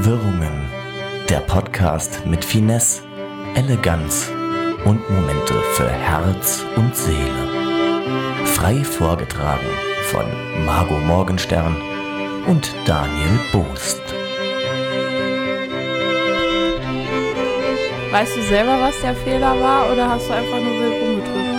Wirrungen, der Podcast mit Finesse, Eleganz und Momente für Herz und Seele. Frei vorgetragen von Margot Morgenstern und Daniel Boost. Weißt du selber, was der Fehler war, oder hast du einfach nur wild rumgedrückt?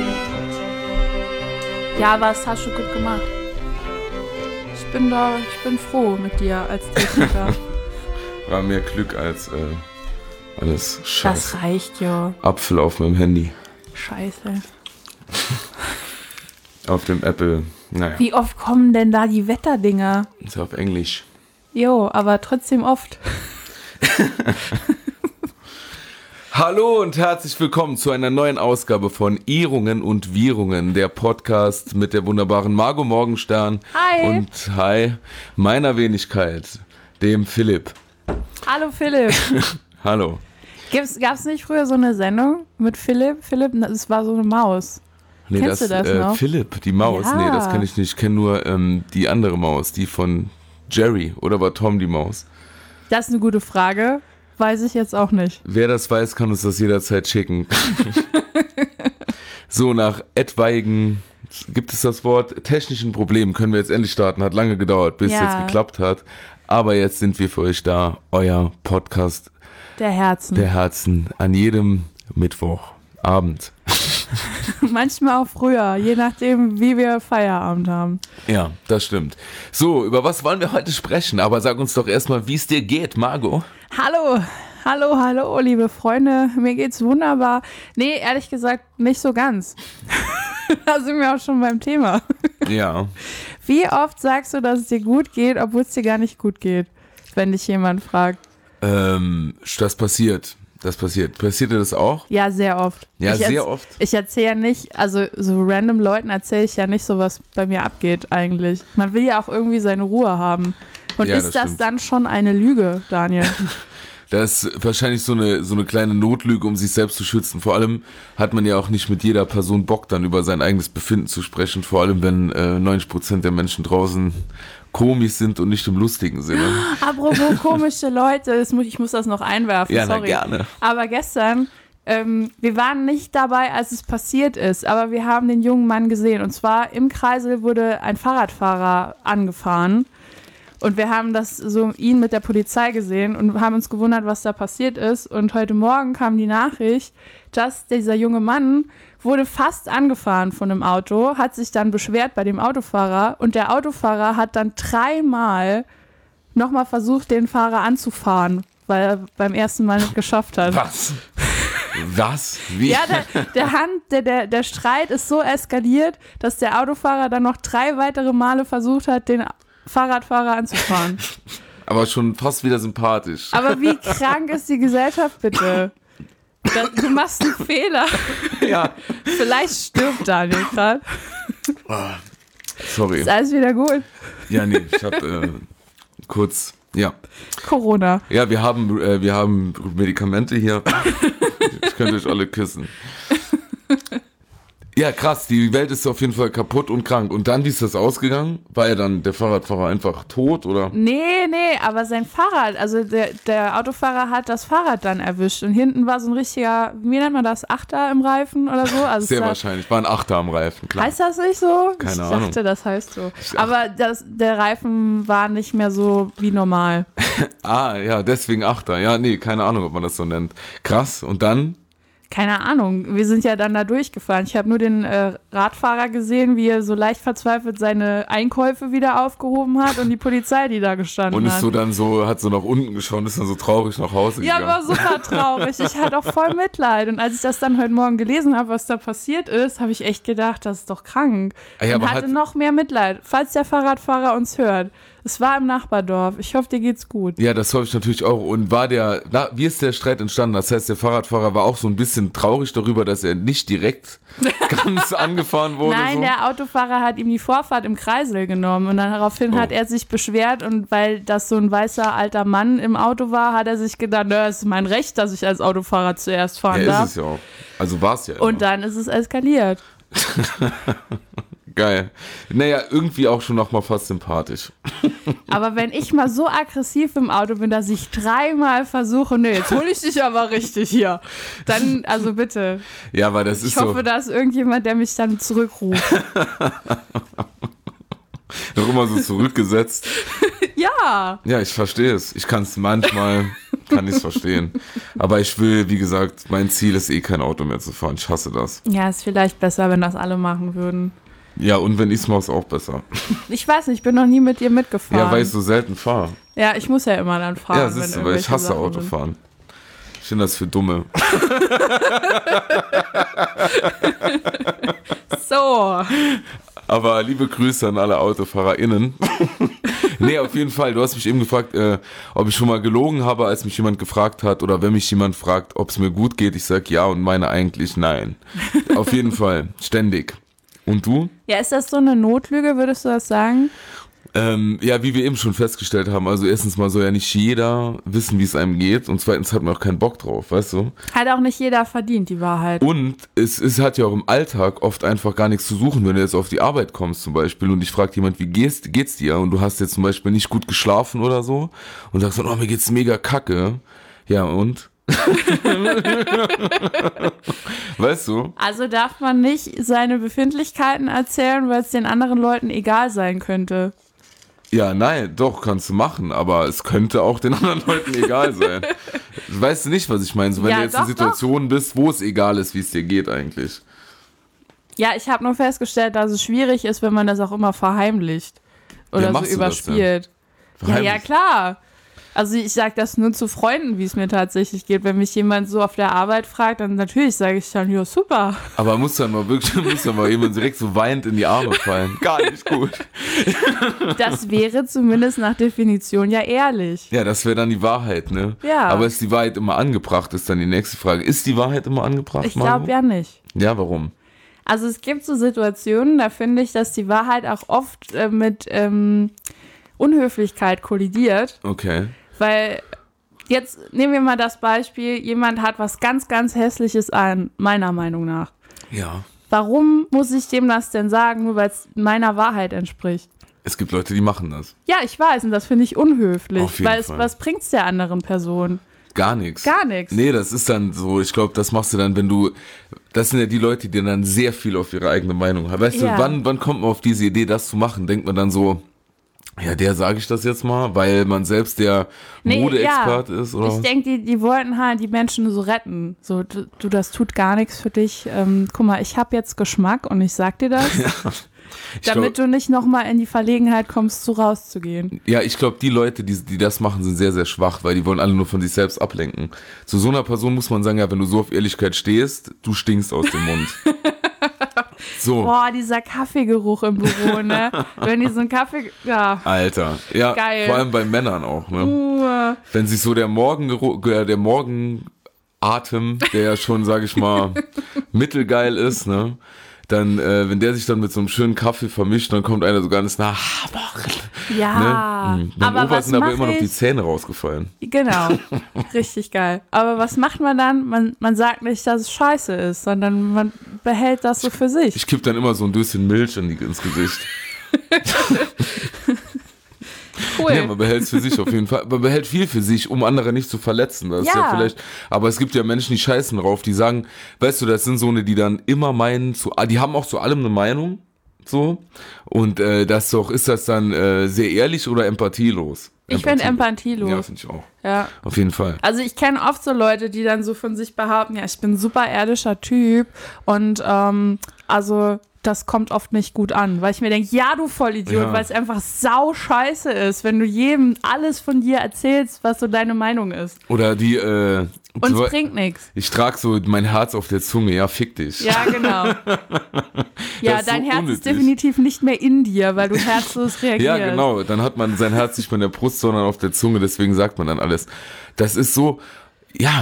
Ja, aber das hast du gut gemacht. Ich bin froh mit dir als Techniker. War mehr Glück als alles Scheiße. Das reicht ja. Apfel auf meinem Handy. Scheiße. Auf dem Apple, naja. Wie oft kommen denn da die Wetterdinger? Ist auf Englisch. Jo, aber trotzdem oft. Hallo und herzlich willkommen zu einer neuen Ausgabe von Irrungen und Wirrungen, der Podcast mit der wunderbaren Margot Morgenstern. Hi. Und hi, meiner Wenigkeit, dem Philipp. Hallo Philipp. Hallo. Gab's nicht früher so eine Sendung mit Philipp? Philipp, das war so eine Maus. Nee, Kennst du das noch? Philipp, die Maus. Ja. Nee, das kenne ich nicht. Ich kenne nur die andere Maus, die von Jerry. Oder war Tom die Maus? Das ist eine gute Frage. Weiß ich jetzt auch nicht. Wer das weiß, kann uns das jederzeit schicken. So, nach etwaigen, gibt es das Wort, technischen Problemen können wir jetzt endlich starten. Hat lange gedauert, bis es jetzt geklappt hat. Aber jetzt sind wir für euch da, euer Podcast Der Herzen. an jedem Mittwochabend. Manchmal auch früher, je nachdem, wie wir Feierabend haben. Ja, das stimmt. So, über was wollen wir heute sprechen? Aber sag uns doch erstmal, wie es dir geht, Margot. Hallo, liebe Freunde. Mir geht's wunderbar. Nee, ehrlich gesagt, nicht so ganz. Da sind wir auch schon beim Thema. Ja. Wie oft sagst du, dass es dir gut geht, obwohl es dir gar nicht gut geht, wenn dich jemand fragt? Das passiert. Passiert dir das auch? Ja, sehr oft. Ja, sehr oft. Ich erzähle ja nicht, also so random Leuten erzähle ich ja nicht so, was bei mir abgeht eigentlich. Man will ja auch irgendwie seine Ruhe haben. Und Ja, ist das stimmt. dann schon eine Lüge, Daniel? Das ist wahrscheinlich so eine kleine Notlüge, um sich selbst zu schützen. Vor allem hat man ja auch nicht mit jeder Person Bock, dann über sein eigenes Befinden zu sprechen. Vor allem, wenn 90% der Menschen draußen komisch sind und nicht im lustigen Sinne. Apropos komische Leute, ich muss das noch einwerfen, Ja, na, sorry. gerne. Aber gestern, wir waren nicht dabei, als es passiert ist, aber wir haben den jungen Mann gesehen. Und zwar im Kreisel wurde ein Fahrradfahrer angefahren. Und wir haben ihn mit der Polizei gesehen und haben uns gewundert, was da passiert ist. Und heute Morgen kam die Nachricht, dass dieser junge Mann wurde fast angefahren von einem Auto, hat sich dann beschwert bei dem Autofahrer und der Autofahrer hat dann 3-mal nochmal versucht, den Fahrer anzufahren, weil er beim ersten Mal nicht geschafft hat. Was? Wie? Ja, der Streit ist so eskaliert, dass der Autofahrer dann noch 3 weitere Male versucht hat, den Fahrradfahrer anzufahren. Aber schon fast wieder sympathisch. Aber wie krank ist die Gesellschaft bitte? Du machst einen Fehler. Ja. Vielleicht stirbt Daniel gerade. Sorry. Ist alles wieder gut? Ja, nee, ich hab kurz, ja. Corona. Ja, wir haben Medikamente hier. Ich könnte euch alle küssen. Ja, krass, die Welt ist auf jeden Fall kaputt und krank. Und dann, wie ist das ausgegangen? War ja dann der Fahrradfahrer einfach tot, oder? Nee, aber sein Fahrrad, also der Autofahrer hat das Fahrrad dann erwischt. Und hinten war so ein richtiger, wie nennt man das, Achter im Reifen oder so? Also Sehr wahrscheinlich, war ein Achter am Reifen, klar. Heißt das nicht so? Keine Ich Ahnung. dachte, das heißt so. Aber der Reifen war nicht mehr so wie normal. Ah, ja, deswegen Achter. Ja, nee, keine Ahnung, ob man das so nennt. Krass, und dann? Keine Ahnung, wir sind ja dann da durchgefahren. Ich habe nur den Radfahrer gesehen, wie er so leicht verzweifelt seine Einkäufe wieder aufgehoben hat und die Polizei, die da gestanden Und ist hat. so dann so, hat so nach unten geschaut, ist dann so traurig nach Hause Ja, gegangen. war super traurig. Ich hatte auch voll Mitleid. Und als ich das dann heute Morgen gelesen habe, was da passiert ist, habe ich echt gedacht, das ist doch krank. Ja, und aber hatte noch mehr Mitleid. Falls der Fahrradfahrer uns hört. Es war im Nachbardorf. Ich hoffe, dir geht's gut. Ja, das hoffe ich natürlich auch. Und wie ist der Streit entstanden? Das heißt, der Fahrradfahrer war auch so ein bisschen traurig darüber, dass er nicht direkt ganz angefahren wurde. Nein, so. der Autofahrer hat ihm die Vorfahrt im Kreisel genommen und dann daraufhin hat er sich beschwert und weil das so ein weißer alter Mann im Auto war, hat er sich gedacht, es ist mein Recht, dass ich als Autofahrer zuerst fahren Ja, darf. ist es ja auch. Also war es ja. Und dann ist es eskaliert. Geil. Naja, irgendwie auch schon nochmal fast sympathisch. Aber wenn ich mal so aggressiv im Auto bin, dass ich 3-mal versuche, nee, jetzt hole ich dich aber richtig hier, dann, also bitte. Ja, aber das ist Ich hoffe, so. da ist irgendjemand, der mich dann zurückruft. Noch immer so zurückgesetzt. Ja. Ja, ich verstehe es. Ich kann es manchmal, kann ich es verstehen. Aber ich will, wie gesagt, mein Ziel ist kein Auto mehr zu fahren. Ich hasse das. Ja, ist vielleicht besser, wenn das alle machen würden. Ja, und wenn ich es mache, ist auch besser. Ich weiß nicht, ich bin noch nie mit dir mitgefahren. Ja, weil ich so selten fahre. Ja, ich muss ja immer dann fahren. Ja, siehst du, weil ich hasse Autofahren. Ich finde das für Dumme. So. Aber liebe Grüße an alle AutofahrerInnen. Nee, auf jeden Fall. Du hast mich eben gefragt, ob ich schon mal gelogen habe, als mich jemand gefragt hat, oder wenn mich jemand fragt, ob es mir gut geht. Ich sag ja und meine eigentlich nein. Auf jeden Fall. Ständig. Und du? Ja, ist das so eine Notlüge, würdest du das sagen? Ja, wie wir eben schon festgestellt haben, also erstens mal soll ja nicht jeder wissen, wie es einem geht, und zweitens hat man auch keinen Bock drauf, weißt du? Hat auch nicht jeder verdient, die Wahrheit. Und es hat ja auch im Alltag oft einfach gar nichts zu suchen, wenn du jetzt auf die Arbeit kommst zum Beispiel und dich fragt jemand, wie geht's dir? Und du hast jetzt zum Beispiel nicht gut geschlafen oder so und sagst dann, oh, mir geht's mega kacke. Ja, und? Weißt du? Also darf man nicht seine Befindlichkeiten erzählen, weil es den anderen Leuten egal sein könnte. Ja, nein, doch, kannst du machen, aber es könnte auch den anderen Leuten egal sein. Weißt du nicht, was ich meine? So, wenn Ja, du jetzt doch, in Situationen bist, wo es egal ist, wie es dir geht eigentlich. Ja, ich habe nur festgestellt, dass es schwierig ist, wenn man das auch immer verheimlicht oder machst so du das denn? überspielt. Ja, Verheimlicht? klar. Also ich sage das nur zu Freunden, wie es mir tatsächlich geht. Wenn mich jemand so auf der Arbeit fragt, dann natürlich sage ich dann, ja, super. Aber muss dann mal jemand direkt so weinend in die Arme fallen. Gar nicht gut. Das wäre zumindest nach Definition ja ehrlich. Ja, das wäre dann die Wahrheit, ne? Ja. Aber ist die Wahrheit immer angebracht, ist dann die nächste Frage. Ist die Wahrheit immer angebracht, Ich glaube ja nicht. Ja, warum? Also es gibt so Situationen, da finde ich, dass die Wahrheit auch oft mit Unhöflichkeit kollidiert. Okay. Weil jetzt nehmen wir mal das Beispiel, jemand hat was ganz, ganz Hässliches an, meiner Meinung nach. Ja. Warum muss ich dem das denn sagen, nur weil es meiner Wahrheit entspricht? Es gibt Leute, die machen das. Ja, ich weiß, und das finde ich unhöflich. Auf jeden Weil Fall. was bringt's der anderen Person? Gar nichts. Gar nichts. Nee, das ist dann so, ich glaube, das machst du dann, das sind ja die Leute, die dann sehr viel auf ihre eigene Meinung haben. Weißt Ja. du, wann kommt man auf diese Idee, das zu machen? Denkt man dann so, ja, der sage ich das jetzt mal, weil man selbst der Modeexpert ist, oder? Ich denke, die wollten halt die Menschen so retten. So, du, das tut gar nichts für dich. Guck mal, ich habe jetzt Geschmack und ich sag dir das, damit du nicht nochmal in die Verlegenheit kommst, so rauszugehen. Ja, ich glaube, die Leute, die das machen, sind sehr, sehr schwach, weil die wollen alle nur von sich selbst ablenken. Zu so einer Person muss man sagen, ja, wenn du so auf Ehrlichkeit stehst, du stinkst aus dem Mund. So. Boah, dieser Kaffeegeruch im Büro, ne? Wenn die so einen Kaffee... Ja. Alter. Ja, Geil. vor allem bei Männern auch, ne? Wenn sich so der Morgenatem, der ja schon, sag ich mal, mittelgeil ist, ne? Dann, wenn der sich dann mit so einem schönen Kaffee vermischt, dann kommt einer so ganz nah. Ja, Ne? Beim aber Opa was sind aber mach immer noch die ich? Zähne rausgefallen. Genau, richtig geil. Aber was macht man dann? Man sagt nicht, dass es scheiße ist, sondern man behält das so für sich. Ich kipp dann immer so ein Döschen Milch ins Gesicht. Cool. Ja, man behält es für sich auf jeden Fall. Man behält viel für sich, um andere nicht zu verletzen. Das ist ja Ja. vielleicht, aber es gibt ja Menschen, die scheißen drauf, die sagen, weißt du, das sind so eine, die dann immer meinen, die haben auch zu allem eine Meinung, so. Und ist das dann sehr ehrlich oder empathielos? Ich finde empathielos. Ja, finde ich auch. Ja. Auf jeden Fall. Also ich kenne oft so Leute, die dann so von sich behaupten, ja, ich bin ein super ehrlicher Typ und also das kommt oft nicht gut an, weil ich mir denke, ja, du Vollidiot, Ja. weil es einfach sau scheiße ist, wenn du jedem alles von dir erzählst, was so deine Meinung ist. Oder die, Und es bringt nichts. ich trage so mein Herz auf der Zunge, ja, fick dich. Ja, genau. Ja, ist so dein Herz unnötig. ist definitiv nicht mehr in dir, weil du herzlos reagierst. Ja, genau. Dann hat man sein Herz nicht mehr in der Brust, sondern auf der Zunge. Deswegen sagt man dann alles. Das ist so, ja,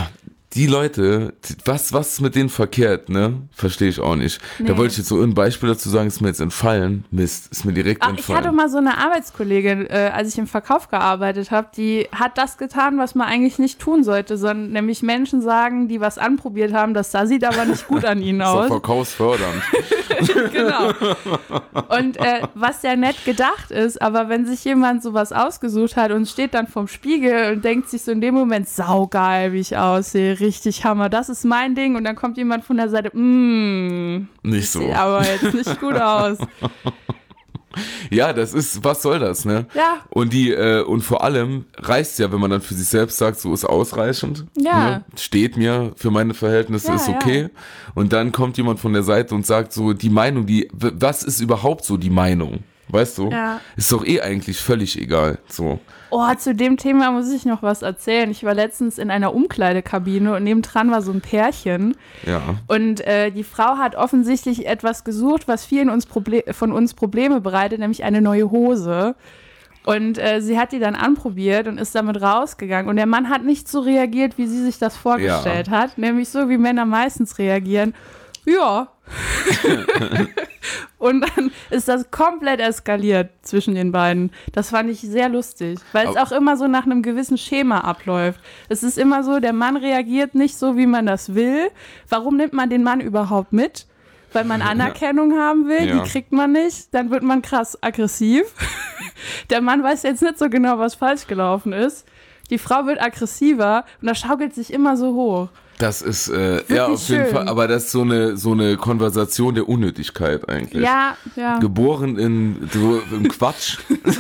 die Leute, was ist mit denen verkehrt, ne? Verstehe ich auch nicht. Nee. Da wollte ich jetzt so ein Beispiel dazu sagen, ist mir jetzt entfallen. Mist, ist mir direkt Ich entfallen. hatte mal so eine Arbeitskollegin, als ich im Verkauf gearbeitet habe, die hat das getan, was man eigentlich nicht tun sollte, sondern nämlich Menschen sagen, die was anprobiert haben, das sieht aber nicht gut an ihnen Das ist doch aus. verkaufsfördernd. Genau. Und was ja nett gedacht ist, aber wenn sich jemand sowas ausgesucht hat und steht dann vorm Spiegel und denkt sich so in dem Moment, saugeil, wie ich aussehe, richtig Hammer, das ist mein Ding, und dann kommt jemand von der Seite, Nicht so. sieht aber jetzt nicht gut aus. Ja, das ist, was soll das, ne? Ja. Und vor allem reicht ja, wenn man dann für sich selbst sagt, so ist ausreichend. Ja. Ne? Steht mir für meine Verhältnisse, Ja, ist okay. ja. Und dann kommt jemand von der Seite und sagt so, die Meinung, was ist überhaupt so die Meinung? Weißt du? Ja. Ist doch eigentlich völlig egal. So. Oh, zu dem Thema muss ich noch was erzählen. Ich war letztens in einer Umkleidekabine und nebendran war so ein Pärchen. Ja. Und die Frau hat offensichtlich etwas gesucht, was vielen von uns Probleme bereitet, nämlich eine neue Hose. Und sie hat die dann anprobiert und ist damit rausgegangen. Und der Mann hat nicht so reagiert, wie sie sich das vorgestellt hat. Nämlich so, wie Männer meistens reagieren. Ja. Und dann ist das komplett eskaliert zwischen den beiden. Das fand ich sehr lustig, weil es auch immer so nach einem gewissen Schema abläuft. Es ist immer so, der Mann reagiert nicht so, wie man das will. Warum nimmt man den Mann überhaupt mit? Weil man Anerkennung haben will, Ja. die kriegt man nicht. Dann wird man krass aggressiv. Der Mann weiß jetzt nicht so genau, was falsch gelaufen ist. Die Frau wird aggressiver und das schaukelt sich immer so hoch. Das ist, ja, auf jeden schön. Fall, aber das ist so eine Konversation der Unnötigkeit eigentlich. Ja, ja. Geboren im Quatsch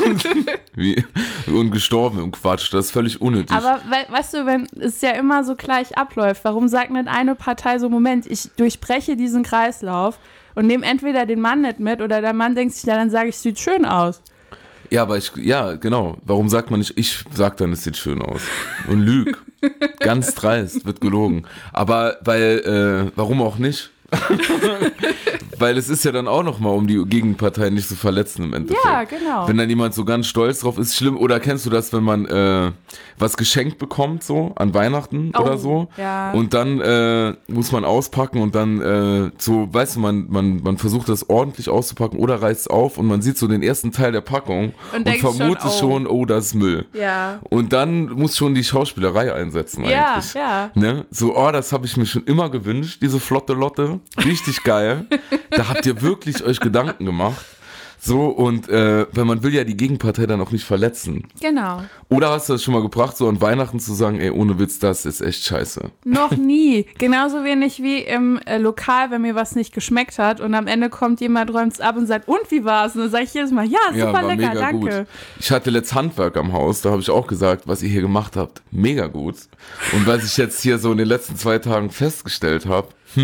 und gestorben im Quatsch, das ist völlig unnötig. Aber weißt du, wenn es ja immer so gleich abläuft, warum sagt nicht eine Partei so, Moment, ich durchbreche diesen Kreislauf und nehme entweder den Mann nicht mit oder der Mann denkt sich, ja, dann sage ich, sieht schön aus. Ja, aber genau. Warum sagt man nicht, ich sag dann, es sieht schön aus und lüg. Ganz dreist, wird gelogen. Aber warum auch nicht? Weil es ist ja dann auch nochmal, um die Gegenpartei nicht zu verletzen im Endeffekt. Ja, genau. Wenn dann jemand so ganz stolz drauf ist, schlimm. Oder kennst du das, wenn man was geschenkt bekommt, so an Weihnachten oder so? Ja. Und dann muss man auspacken und dann so, weißt du, man versucht das ordentlich auszupacken oder reißt es auf und man sieht so den ersten Teil der Packung und denkt vermutet schon, oh, das ist Müll. Ja. Und dann muss schon die Schauspielerei einsetzen Ja, eigentlich. ja. Ne? So, oh, das habe ich mir schon immer gewünscht, diese flotte Lotte. Richtig geil. Da habt ihr wirklich euch Gedanken gemacht. So, und weil man will ja die Gegenpartei dann auch nicht verletzen. Genau. Oder hast du das schon mal gebracht, so an Weihnachten zu sagen, ey, ohne Witz, das ist echt scheiße. Noch nie. Genauso wenig wie im Lokal, wenn mir was nicht geschmeckt hat und am Ende kommt jemand, räumt es ab und sagt, und wie war's? Und dann sage ich jedes Mal, ja, super war lecker, mega danke. gut. Ich hatte letzt Handwerk am Haus, da habe ich auch gesagt, was ihr hier gemacht habt, mega gut. Und was ich jetzt hier so in den letzten 2 Tagen festgestellt habe,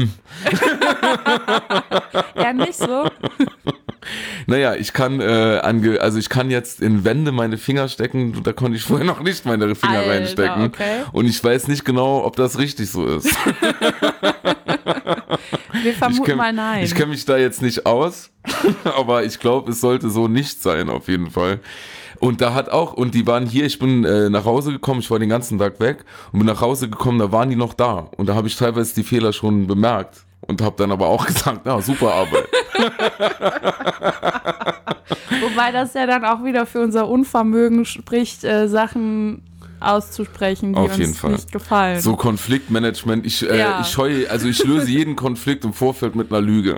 Ja, nicht so. naja, ich kann ich kann jetzt in Wände meine Finger stecken, da konnte ich vorher noch nicht meine Finger Alter, reinstecken. okay. Und ich weiß nicht genau, ob das richtig so ist. Wir vermuten mal nein. Ich kenne mich da jetzt nicht aus, aber ich glaube, es sollte so nicht sein, auf jeden Fall. Und die waren hier, ich bin nach Hause gekommen, ich war den ganzen Tag weg und bin nach Hause gekommen, da waren die noch da. Und da habe ich teilweise die Fehler schon bemerkt und habe dann aber auch gesagt, na, super Arbeit. Wobei das ja dann auch wieder für unser Unvermögen spricht, Sachen auszusprechen, die Auf jeden uns Fall. nicht gefallen. So Konfliktmanagement, ich löse jeden Konflikt im Vorfeld mit einer Lüge.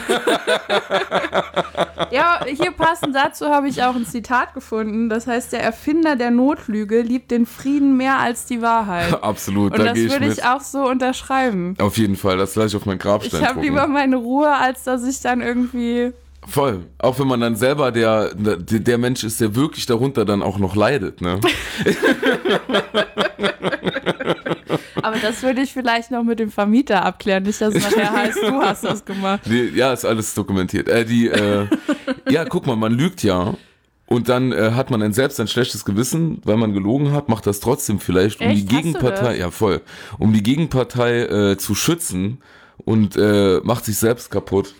Ja, hier passend dazu habe ich auch ein Zitat gefunden. Das heißt, der Erfinder der Notlüge liebt den Frieden mehr als die Wahrheit. Absolut, Und da das gehe ich würde mit. ich auch so unterschreiben. Auf jeden Fall, das lasse ich auf meinen Grabstein Ich habe drucken. lieber meine Ruhe, als dass ich dann irgendwie... Voll. Auch wenn man dann selber der Mensch ist, der wirklich darunter dann auch noch leidet, ne? Aber das würde ich vielleicht noch mit dem Vermieter abklären. Nicht, dass es nachher heißt, du hast das gemacht. Ja, ist alles dokumentiert. Ja, guck mal, man lügt ja. Und dann hat man selbst ein schlechtes Gewissen, weil man gelogen hat, macht das trotzdem vielleicht, um Echt? die Hast du Gegenpartei, das? ja voll, um die Gegenpartei zu schützen, und macht sich selbst kaputt.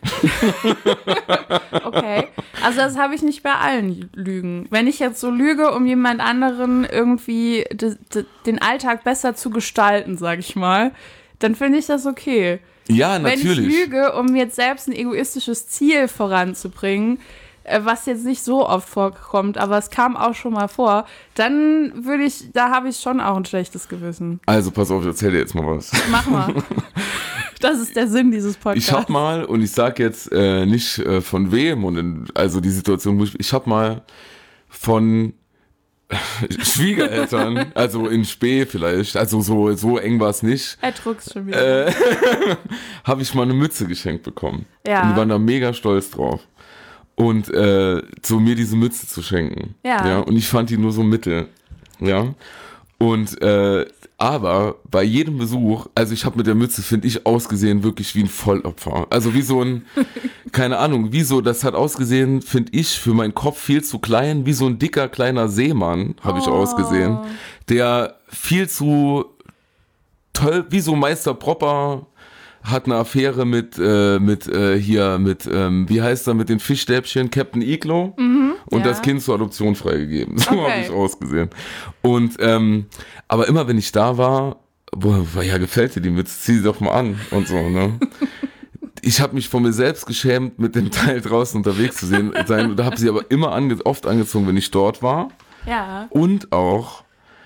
Okay, also das habe ich nicht bei allen Lügen. Wenn ich jetzt so lüge, um jemand anderen irgendwie den Alltag besser zu gestalten, sag ich mal, dann finde ich das okay. Ja, natürlich. Wenn ich lüge, um jetzt selbst ein egoistisches Ziel voranzubringen, was jetzt nicht so oft vorkommt, aber es kam auch schon mal vor, dann da habe ich schon auch ein schlechtes Gewissen. Also pass auf, ich erzähl dir jetzt mal was. Mach mal. Das ist der Sinn dieses Podcasts. Ich hab mal, und ich sag jetzt nicht von wem, also die Situation, wo ich hab mal von Schwiegereltern, also in Spee vielleicht, also so eng war es nicht. Er druckst schon wieder. Habe ich mal eine Mütze geschenkt bekommen. Ja. Und die waren da mega stolz drauf. Und so mir diese Mütze zu schenken. Ja. Und ich fand die nur so mittel. Ja. Und aber bei jedem Besuch, also ich habe mit der Mütze, finde ich, ausgesehen wirklich wie ein Vollopfer. Also wie so ein, keine Ahnung, das hat ausgesehen, finde ich, für meinen Kopf viel zu klein, wie so ein dicker, kleiner Seemann, habe ich ausgesehen, der viel zu toll, wie so Meister Propper, hat eine Affäre mit wie heißt er, mit den Fischstäbchen, Captain Iglo, und das Kind zur Adoption freigegeben. So habe ich ausgesehen. Und aber immer wenn ich da war, ja, gefällt dir die Mütze, zieh sie doch mal an und so, ne? Ich habe mich von mir selbst geschämt, mit dem Teil draußen unterwegs zu sein, und da habe sie aber immer oft angezogen, wenn ich dort war. Ja. Und auch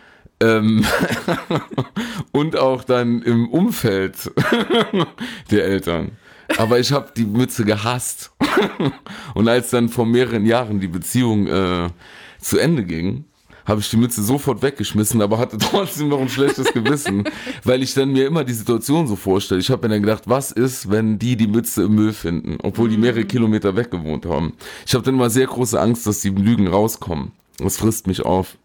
und auch dann im Umfeld der Eltern. Aber ich habe die Mütze gehasst. Und als dann vor mehreren Jahren die Beziehung zu Ende ging, habe ich die Mütze sofort weggeschmissen, aber hatte trotzdem noch ein schlechtes Gewissen, weil ich dann mir immer die Situation so vorstelle. Ich habe mir dann gedacht, was ist, wenn die Mütze im Müll finden, obwohl die mehrere Kilometer weg gewohnt haben. Ich habe dann immer sehr große Angst, dass die Lügen rauskommen. Das frisst mich auf.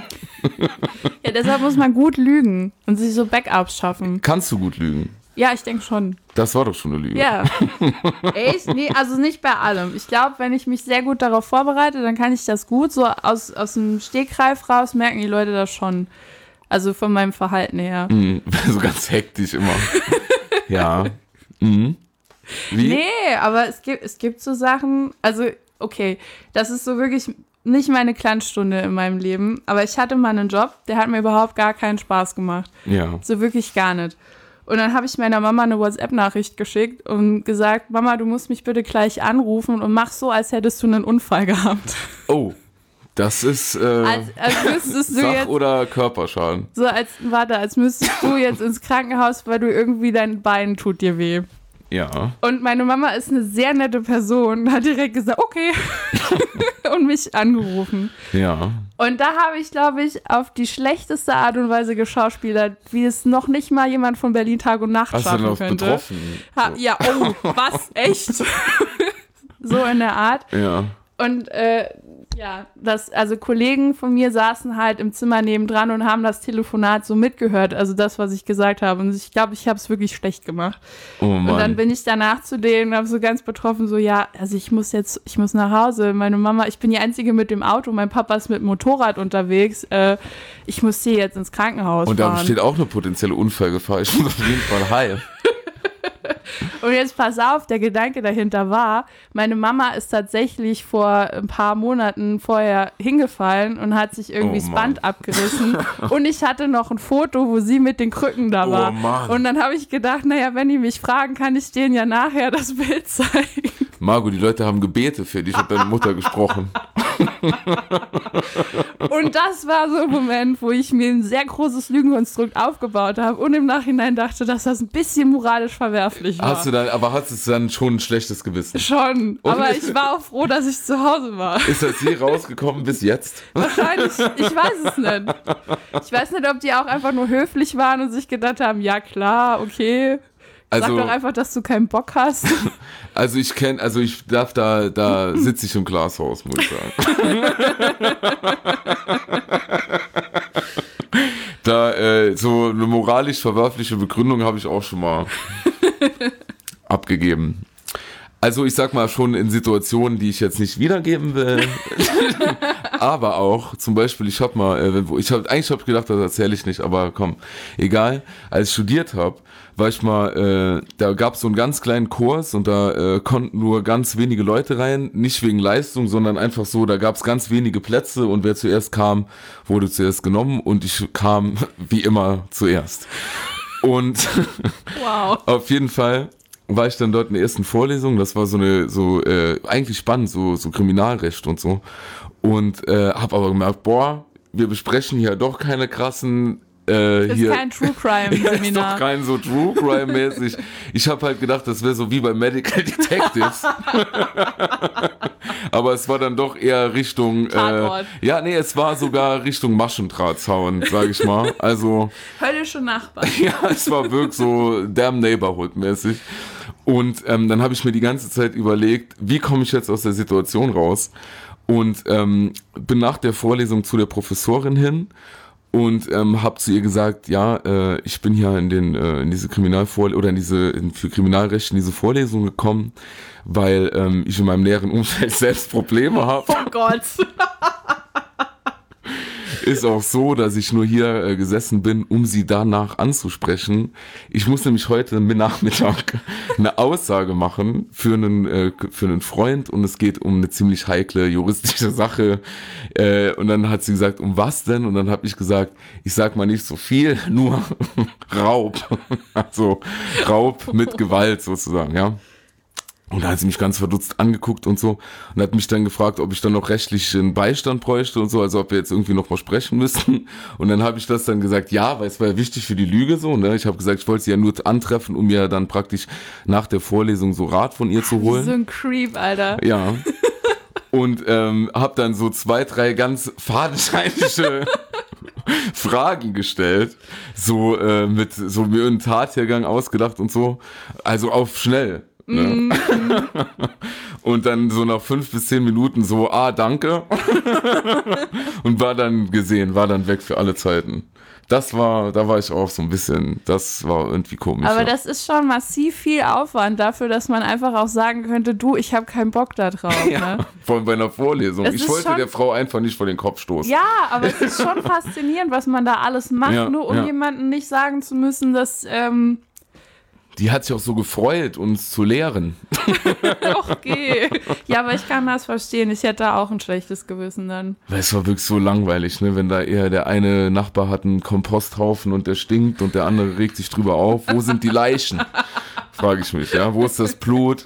Ja, deshalb muss man gut lügen und sich so Backups schaffen. Kannst du gut lügen? Ja, ich denke schon. Das war doch schon eine Lüge. Ja. Echt? Nee, also nicht bei allem. Ich glaube, wenn ich mich sehr gut darauf vorbereite, dann kann ich das gut. So aus dem Stegreif raus merken die Leute das schon. Also von meinem Verhalten her. So ganz hektisch immer. Ja. Wie? Nee, aber es gibt so Sachen, also okay, das ist so wirklich nicht meine Glanzstunde in meinem Leben, aber ich hatte mal einen Job, der hat mir überhaupt gar keinen Spaß gemacht. Ja. So wirklich gar nicht. Und dann habe ich meiner Mama eine WhatsApp-Nachricht geschickt und gesagt, Mama, du musst mich bitte gleich anrufen und mach so, als hättest du einen Unfall gehabt. Oh, das ist als müsstest du Sach- jetzt, oder Körperschaden. so als müsstest du jetzt ins Krankenhaus, weil du irgendwie dein Bein tut dir weh. Ja. Und meine Mama ist eine sehr nette Person, hat direkt gesagt, okay, und mich angerufen. Ja. Und da habe ich, glaube ich, auf die schlechteste Art und Weise geschauspielert, wie es noch nicht mal jemand von Berlin Tag und Nacht Hast du schaffen denn auch könnte. betroffen? Ja, oh, was? Echt? So in der Art. Ja. Und also Kollegen von mir saßen halt im Zimmer nebendran und haben das Telefonat so mitgehört, also das, was ich gesagt habe. Und ich glaube, ich habe es wirklich schlecht gemacht. Oh Mann. Und dann bin ich danach zu denen und habe so ganz betroffen so, ja, also ich muss nach Hause. Meine Mama, ich bin die Einzige mit dem Auto, mein Papa ist mit dem Motorrad unterwegs. Ich muss hier jetzt ins Krankenhaus Und da fahren. besteht auch eine potenzielle Unfallgefahr. Ich muss auf jeden Fall heil. Und jetzt pass auf, der Gedanke dahinter war, meine Mama ist tatsächlich vor ein paar Monaten vorher hingefallen und hat sich irgendwie das Band abgerissen. Und ich hatte noch ein Foto, wo sie mit den Krücken da war. Oh Mann. Und dann habe ich gedacht, naja, wenn die mich fragen, kann ich denen ja nachher das Bild zeigen. Margot, die Leute haben Gebete für dich, hat deine Mutter gesprochen. Und das war so ein Moment, wo ich mir ein sehr großes Lügenkonstrukt aufgebaut habe und im Nachhinein dachte, dass das ein bisschen moralisch verwerflich war. Hast du dann schon ein schlechtes Gewissen? Schon, aber ich war auch froh, dass ich zu Hause war. Ist das je rausgekommen bis jetzt? Wahrscheinlich, ich weiß es nicht. Ich weiß nicht, ob die auch einfach nur höflich waren und sich gedacht haben, ja klar, okay. Sag doch einfach, dass du keinen Bock hast. Da sitze ich im Glashaus, muss ich sagen. So eine moralisch verwerfliche Begründung habe ich auch schon mal abgegeben. Also ich sag mal schon in Situationen, die ich jetzt nicht wiedergeben will. Aber auch, zum Beispiel, ich habe gedacht, das erzähle ich nicht, aber komm, egal. Als ich studiert habe, war ich mal, da gab es so einen ganz kleinen Kurs und da konnten nur ganz wenige Leute rein, nicht wegen Leistung, sondern einfach so, da gab es ganz wenige Plätze und wer zuerst kam, wurde zuerst genommen und ich kam wie immer zuerst. Und Wow. auf jeden Fall war ich dann dort in der ersten Vorlesung, das war eigentlich spannend, so Kriminalrecht und so. Und habe aber gemerkt, wir besprechen hier doch keine krassen Das hier. ist kein True Crime Ja, ist Seminar. doch kein so True Crime mäßig. Ich habe halt gedacht, das wäre so wie bei Medical Detectives. Aber es war dann doch eher Richtung Tatort. es war sogar Richtung Maschendrahtzaun, sag ich mal. Also Höllische Nachbarn. ja, es war wirklich so damn Neighborhood mäßig. Und dann habe ich mir die ganze Zeit überlegt, wie komme ich jetzt aus der Situation raus? Und bin nach der Vorlesung zu der Professorin hin und habe zu ihr gesagt, ich bin hier in diese für Kriminalrecht in diese Vorlesung gekommen, weil ich in meinem näheren Umfeld selbst Probleme habe. Oh Gott. Ist auch so, dass ich nur hier gesessen bin, um sie danach anzusprechen. Ich muss nämlich heute Nachmittag eine Aussage machen für einen Freund und es geht um eine ziemlich heikle juristische Sache. Und dann hat sie gesagt, um was denn? Und dann habe ich gesagt, ich sag mal nicht so viel, nur Raub. Also Raub mit Gewalt sozusagen, ja. Und da hat sie mich ganz verdutzt angeguckt und so und hat mich dann gefragt, ob ich dann noch rechtlichen Beistand bräuchte und so, also ob wir jetzt irgendwie noch mal sprechen müssen. Und dann habe ich das dann gesagt, ja, weil es war ja wichtig für die Lüge so, ne? Ich habe gesagt, ich wollte sie ja nur antreffen, um mir dann praktisch nach der Vorlesung so Rat von ihr zu holen. So ein Creep, Alter. Ja. Und habe dann so 2, 3 ganz fadenscheinige Fragen gestellt, so mit so mir einen Tathergang ausgedacht und so, also auf schnell. Ne? Und dann so nach 5 bis 10 Minuten so, danke. Und war dann weg für alle Zeiten. Da war ich auch so ein bisschen, das war irgendwie komisch. Aber das ist schon massiv viel Aufwand dafür, dass man einfach auch sagen könnte, ich habe keinen Bock da drauf. Ja, Ne? vor allem bei einer Vorlesung. Es Ich ist wollte schon- der Frau einfach nicht vor den Kopf stoßen. Ja, aber es ist schon faszinierend, was man da alles macht, Ja, nur um ja. jemandem nicht sagen zu müssen, dass Die hat sich auch so gefreut, uns zu lehren. okay. Ja, aber ich kann das verstehen. Ich hätte auch ein schlechtes Gewissen dann. Weil es war wirklich so langweilig, ne? Wenn da eher der eine Nachbar hat einen Komposthaufen und der stinkt und der andere regt sich drüber auf. Wo sind die Leichen? Frage ich mich, ja. Wo ist das Blut?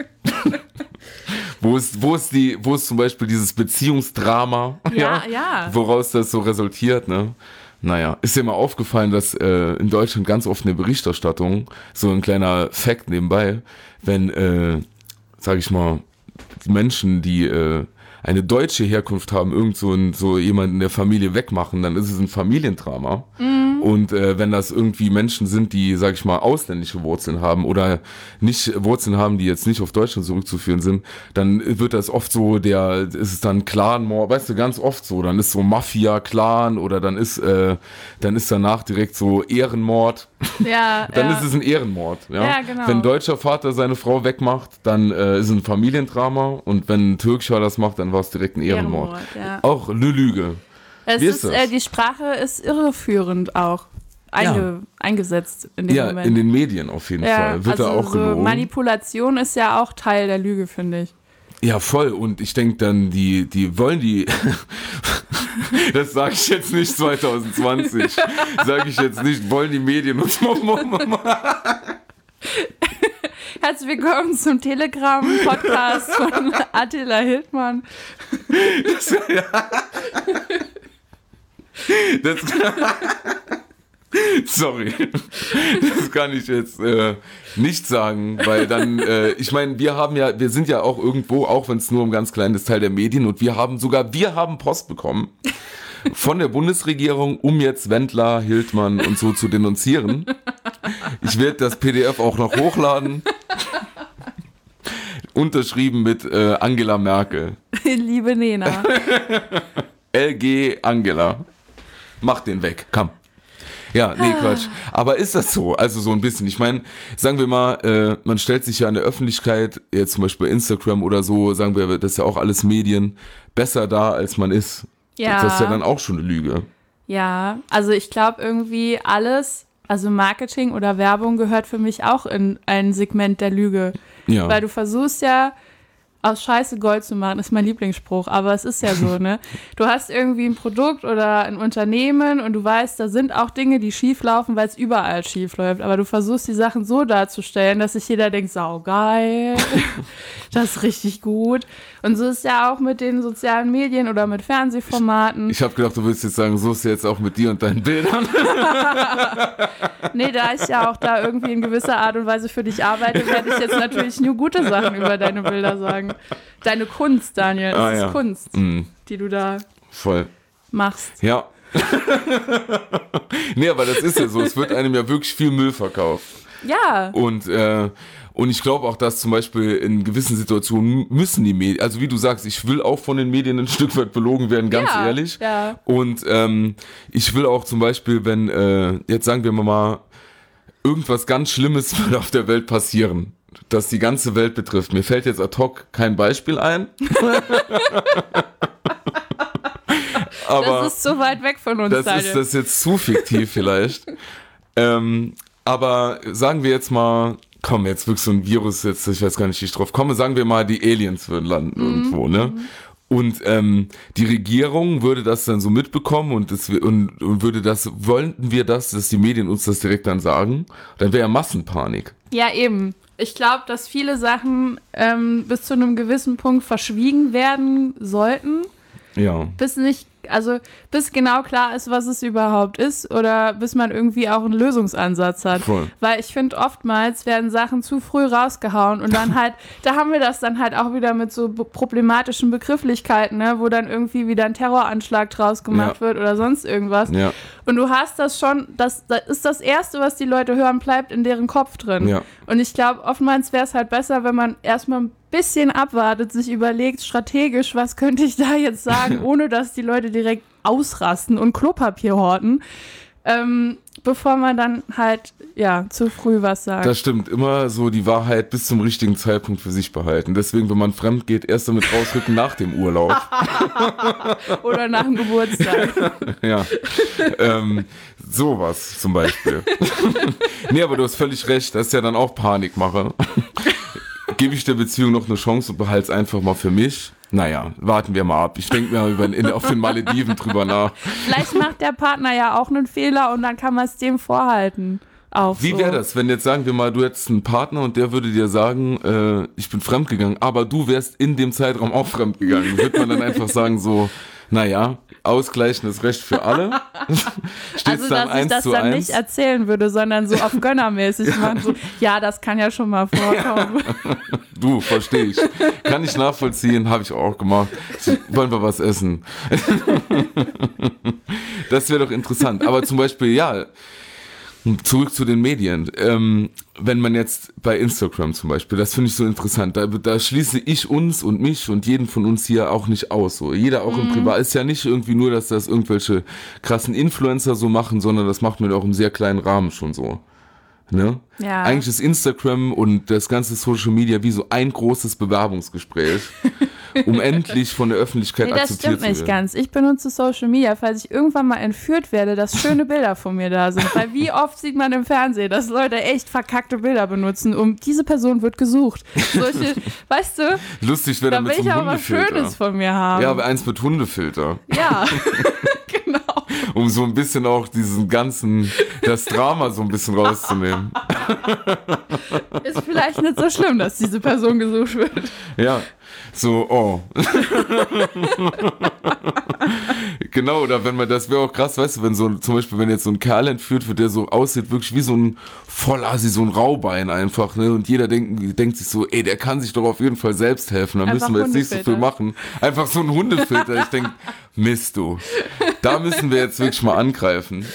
Wo ist zum Beispiel dieses Beziehungsdrama? Ja. Woraus das so resultiert, ne? Naja, ist dir mal aufgefallen, dass in Deutschland ganz oft in der Berichterstattung, so ein kleiner Fact nebenbei, wenn, sag ich mal, die Menschen, die eine deutsche Herkunft haben, so jemanden in der Familie wegmachen, dann ist es ein Familiendrama. Und wenn das irgendwie Menschen sind, die, sag ich mal, ausländische Wurzeln haben oder nicht Wurzeln haben, die jetzt nicht auf Deutschland zurückzuführen sind, dann wird das oft so, ist es dann Clanmord, weißt du, ganz oft so, dann ist so Mafia-Clan oder dann ist danach direkt so Ehrenmord. Ja, Dann ja. ist es ein Ehrenmord. Ja? Ja, genau. Wenn ein deutscher Vater seine Frau wegmacht, dann ist es ein Familiendrama und wenn ein türkischer das macht, dann war es direkt ein Ehrenmord. Ja. Auch eine Lüge. Wie ist das? Die Sprache ist irreführend auch eingesetzt in dem Ja, Moment. in den Medien auf jeden Fall. Wird da auch so gelogen. Manipulation ist ja auch Teil der Lüge, finde ich. Ja, voll. Und ich denke dann, die wollen die. Das sage ich jetzt nicht 2020. Sage ich jetzt nicht, wollen die Medien uns. Herzlich willkommen zum Telegram-Podcast von Attila Hildmann. Sorry, das kann ich jetzt nicht sagen, weil dann, ich meine, wir sind ja auch irgendwo, auch wenn es nur um ganz kleines Teil der Medien und wir haben Post bekommen von der Bundesregierung, um jetzt Wendler, Hildmann und so zu denunzieren. Ich werde das PDF auch noch hochladen. Unterschrieben mit Angela Merkel. Liebe Nena. LG Angela. Mach den weg, komm. Ja, nee, Quatsch. Aber ist das so? Also so ein bisschen. Ich meine, sagen wir mal, man stellt sich ja in der Öffentlichkeit, jetzt zum Beispiel Instagram oder so, sagen wir, das ist ja auch alles Medien, besser dar, als man ist. Ja. Das ist ja dann auch schon eine Lüge. Ja, also ich glaube irgendwie alles, also Marketing oder Werbung gehört für mich auch in ein Segment der Lüge. Ja. Weil du versuchst ja, aus Scheiße Gold zu machen, ist mein Lieblingsspruch, aber es ist ja so, ne? Du hast irgendwie ein Produkt oder ein Unternehmen und du weißt, da sind auch Dinge, die schief laufen, weil es überall schief läuft, aber du versuchst die Sachen so darzustellen, dass sich jeder denkt, saugeil, das ist richtig gut. Und so ist ja auch mit den sozialen Medien oder mit Fernsehformaten. Ich habe gedacht, du willst jetzt sagen, so ist jetzt auch mit dir und deinen Bildern. Nee, da ich ja auch da irgendwie in gewisser Art und Weise für dich arbeite, werde ich jetzt natürlich nur gute Sachen über deine Bilder sagen. Deine Kunst, Daniel, das ist Kunst, die du da voll machst. Ja. Nee, aber das ist ja so, es wird einem ja wirklich viel Müll verkauft. Ja. Und ich glaube auch, dass zum Beispiel in gewissen Situationen müssen die Medien, also wie du sagst, ich will auch von den Medien ein Stück weit belogen werden, ganz ehrlich. Ja. Und ich will auch zum Beispiel, wenn, jetzt sagen wir mal, irgendwas ganz Schlimmes wird auf der Welt passieren, das die ganze Welt betrifft. Mir fällt jetzt ad hoc kein Beispiel ein. Aber das ist so weit weg von uns, das Daniel. ist das jetzt zu fiktiv vielleicht. Aber sagen wir jetzt mal, komm, jetzt wirklich so ein Virus, jetzt, ich weiß gar nicht, wie ich drauf komme, sagen wir mal, die Aliens würden landen irgendwo, ne? Und die Regierung würde das dann so mitbekommen und würde das, wollten wir das, dass die Medien uns das direkt dann sagen, dann wäre ja Massenpanik. Ja, eben. Ich glaube, dass viele Sachen bis zu einem gewissen Punkt verschwiegen werden sollten. Ja. Bis genau klar ist, was es überhaupt ist oder bis man irgendwie auch einen Lösungsansatz hat. Voll. Weil ich finde, oftmals werden Sachen zu früh rausgehauen und dann halt, da haben wir das dann halt auch wieder mit so problematischen Begrifflichkeiten, ne, wo dann irgendwie wieder ein Terroranschlag draus gemacht wird oder sonst irgendwas. Ja. Und du hast das schon, das ist das Erste, was die Leute hören, bleibt in deren Kopf drin. Ja. Und ich glaube, oftmals wäre es halt besser, wenn man erstmal ein bisschen abwartet, sich überlegt, strategisch, was könnte ich da jetzt sagen, ohne dass die Leute direkt ausrasten und Klopapier horten, bevor man dann halt, ja, zu früh was sagt. Das stimmt, immer so die Wahrheit bis zum richtigen Zeitpunkt für sich behalten. Deswegen, wenn man fremd geht, erst damit rausrücken nach dem Urlaub. Oder nach dem Geburtstag. Ja, sowas zum Beispiel. Nee, aber du hast völlig recht, das ist ja dann auch Panikmache. Gebe ich der Beziehung noch eine Chance und behalte es einfach mal für mich? Naja, warten wir mal ab. Ich denke mir auf den Malediven drüber nach. Vielleicht macht der Partner ja auch einen Fehler und dann kann man es dem vorhalten. Auch Wie so. wäre das, wenn jetzt, sagen wir mal, du hättest einen Partner und der würde dir sagen, ich bin fremdgegangen, aber du wärst in dem Zeitraum auch fremdgegangen. Wird man dann einfach sagen so, naja, ausgleichendes Recht für alle. Also, dass ich das dann nicht erzählen würde, sondern so auf gönnermäßig machen. So, ja, das kann ja schon mal vorkommen. Du, verstehe ich. Kann ich nachvollziehen, habe ich auch gemacht. Wollen wir was essen? Das wäre doch interessant. Aber zum Beispiel, ja, zurück zu den Medien. Wenn man jetzt bei Instagram zum Beispiel, das finde ich so interessant, da schließe ich uns und mich und jeden von uns hier auch nicht aus. So. Jeder auch im Privat ist ja nicht irgendwie nur, dass das irgendwelche krassen Influencer so machen, sondern das macht man auch im sehr kleinen Rahmen schon so. Ne? Ja. Eigentlich ist Instagram und das ganze Social Media wie so ein großes Bewerbungsgespräch, um endlich von der Öffentlichkeit das akzeptiert stimmt zu werden. nicht ganz. Ich benutze Social Media, falls ich irgendwann mal entführt werde, dass schöne Bilder von mir da sind. Weil wie oft sieht man im Fernsehen, dass Leute echt verkackte Bilder benutzen, diese Person wird gesucht. Solche, weißt du, Lustig wäre da dann mit will so ich einem auch was Hundefilter. Schönes von mir haben. Ja, aber eins mit Hundefilter. Ja, genau. Um so ein bisschen auch das Drama so ein bisschen rauszunehmen. Ist vielleicht nicht so schlimm, dass diese Person gesucht wird. Ja, so, oh. Genau, oder wenn man, das wäre auch krass, weißt du, wenn so, zum Beispiel, wenn jetzt so ein Kerl entführt wird, der so aussieht, wirklich wie so ein Vollasi, so ein Raubein einfach, ne, und jeder denkt sich so, ey, der kann sich doch auf jeden Fall selbst helfen, da müssen wir jetzt nicht so viel machen. Einfach so ein Hundefilter, ich denke, Mist, du, da müssen wir jetzt wirklich mal angreifen.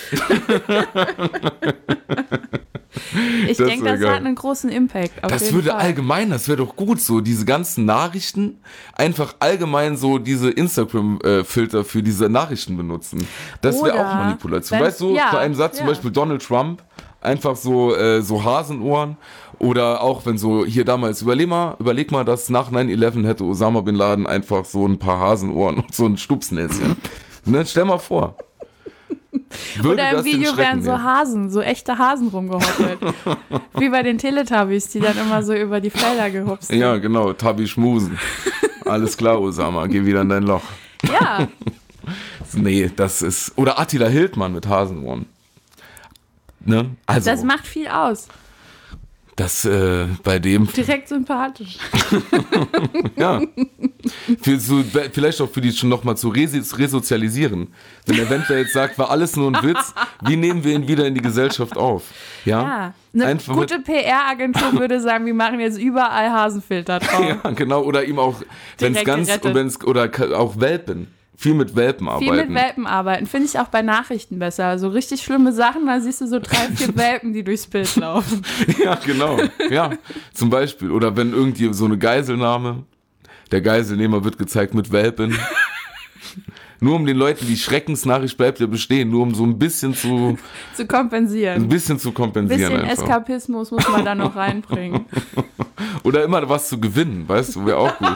Ich denke, das hat einen großen Impact. Das würde allgemein, das wäre doch gut, so diese ganzen Nachrichten, einfach allgemein so diese Instagram-Filter für diese Nachrichten benutzen. Das wäre auch Manipulation. Weißt du, für einen Satz zum Beispiel Donald Trump, einfach so Hasenohren. Oder auch wenn so, hier damals, überleg mal, dass nach 9/11 hätte Osama Bin Laden einfach so ein paar Hasenohren und so ein Stupsnäschen. Ne, stell mal vor. Würde Oder im das den Video Schrecken werden so nehmen? Hasen, so echte Hasen rumgehoppelt. Wie bei den Teletubbies, die dann immer so über die Felder gehupst sind. Ja, genau, Tabi schmusen. Alles klar, Osama, geh wieder in dein Loch. Ja, Nee, das ist... Oder Attila Hildmann mit Hasenohren. Ne? Also, das macht viel aus. das bei dem... Direkt sympathisch. Ja. Vielleicht auch für die schon nochmal zu resozialisieren. Wenn der Wendler jetzt sagt, war alles nur ein Witz, wie nehmen wir ihn wieder in die Gesellschaft auf? Ja. Ja, eine Einfach gute PR-Agentur würde sagen, wir machen jetzt überall Hasenfilter drauf. Ja, genau. Oder ihm auch, wenn es Direkt ganz... gerettet. Oder auch Welpen. Viel mit Welpen arbeiten. Viel mit Welpen arbeiten. Finde ich auch bei Nachrichten besser. So richtig schlimme Sachen, da siehst du so 3, 4 Welpen, die durchs Bild laufen. Ja, genau. Ja, zum Beispiel. Oder wenn irgendwie so eine Geiselnahme, der Geiselnehmer wird gezeigt mit Welpen. Nur um den Leuten, die Schreckensnachricht bleibt ja bestehen, nur um so ein bisschen zu kompensieren. kompensieren. Bisschen Einfach. Eskapismus muss man da noch reinbringen. Oder immer was zu gewinnen, weißt du, wäre auch gut.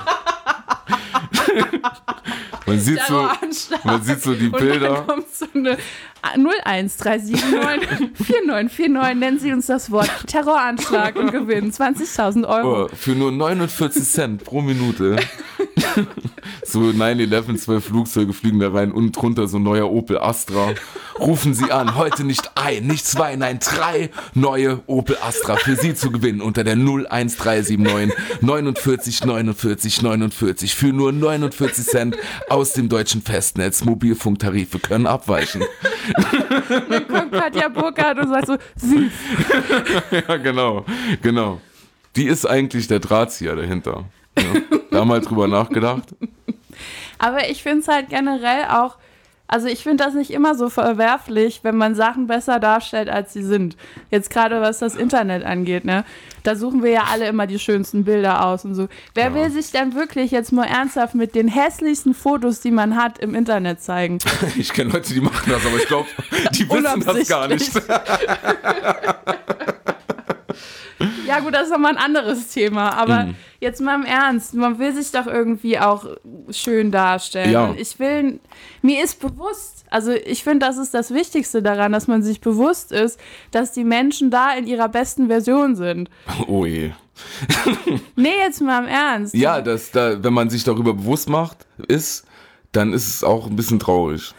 Man sieht so die Und Bilder. dann kommt so eine 01379 4949, nennen Sie uns das Wort Terroranschlag und gewinnen 20.000 Euro. Oh, für nur 49 Cent pro Minute. So 9/11, 12 Flugzeuge fliegen da rein und drunter so ein neuer Opel Astra. Rufen Sie an, heute nicht 1, nicht 2, nein 3 neue Opel Astra für Sie zu gewinnen unter der 01379 49 49 49 für nur 49 Cent aus dem deutschen Festnetz. Mobilfunktarife können abweichen. Dann kommt Katja Burkhardt und sagt so, süß. Ja, genau. Die ist eigentlich der Drahtzieher dahinter. Ja. Da mal drüber nachgedacht. Aber ich finde es halt generell auch, also ich finde das nicht immer so verwerflich, wenn man Sachen besser darstellt, als sie sind. Jetzt gerade was das Internet angeht, ne? Da suchen wir ja alle immer die schönsten Bilder aus und so. Wer will sich denn wirklich jetzt mal ernsthaft mit den hässlichsten Fotos, die man hat, im Internet zeigen? Ich kenne Leute, die machen das, aber ich glaube, die wissen das gar nicht. Ja gut, das ist nochmal ein anderes Thema, aber jetzt mal im Ernst, man will sich doch irgendwie auch schön darstellen. Ja. Und mir ist bewusst, also ich finde, das ist das Wichtigste daran, dass man sich bewusst ist, dass die Menschen da in ihrer besten Version sind. Oh je. Nee, jetzt mal im Ernst. Ja, wenn man sich darüber bewusst macht, dann ist es auch ein bisschen traurig.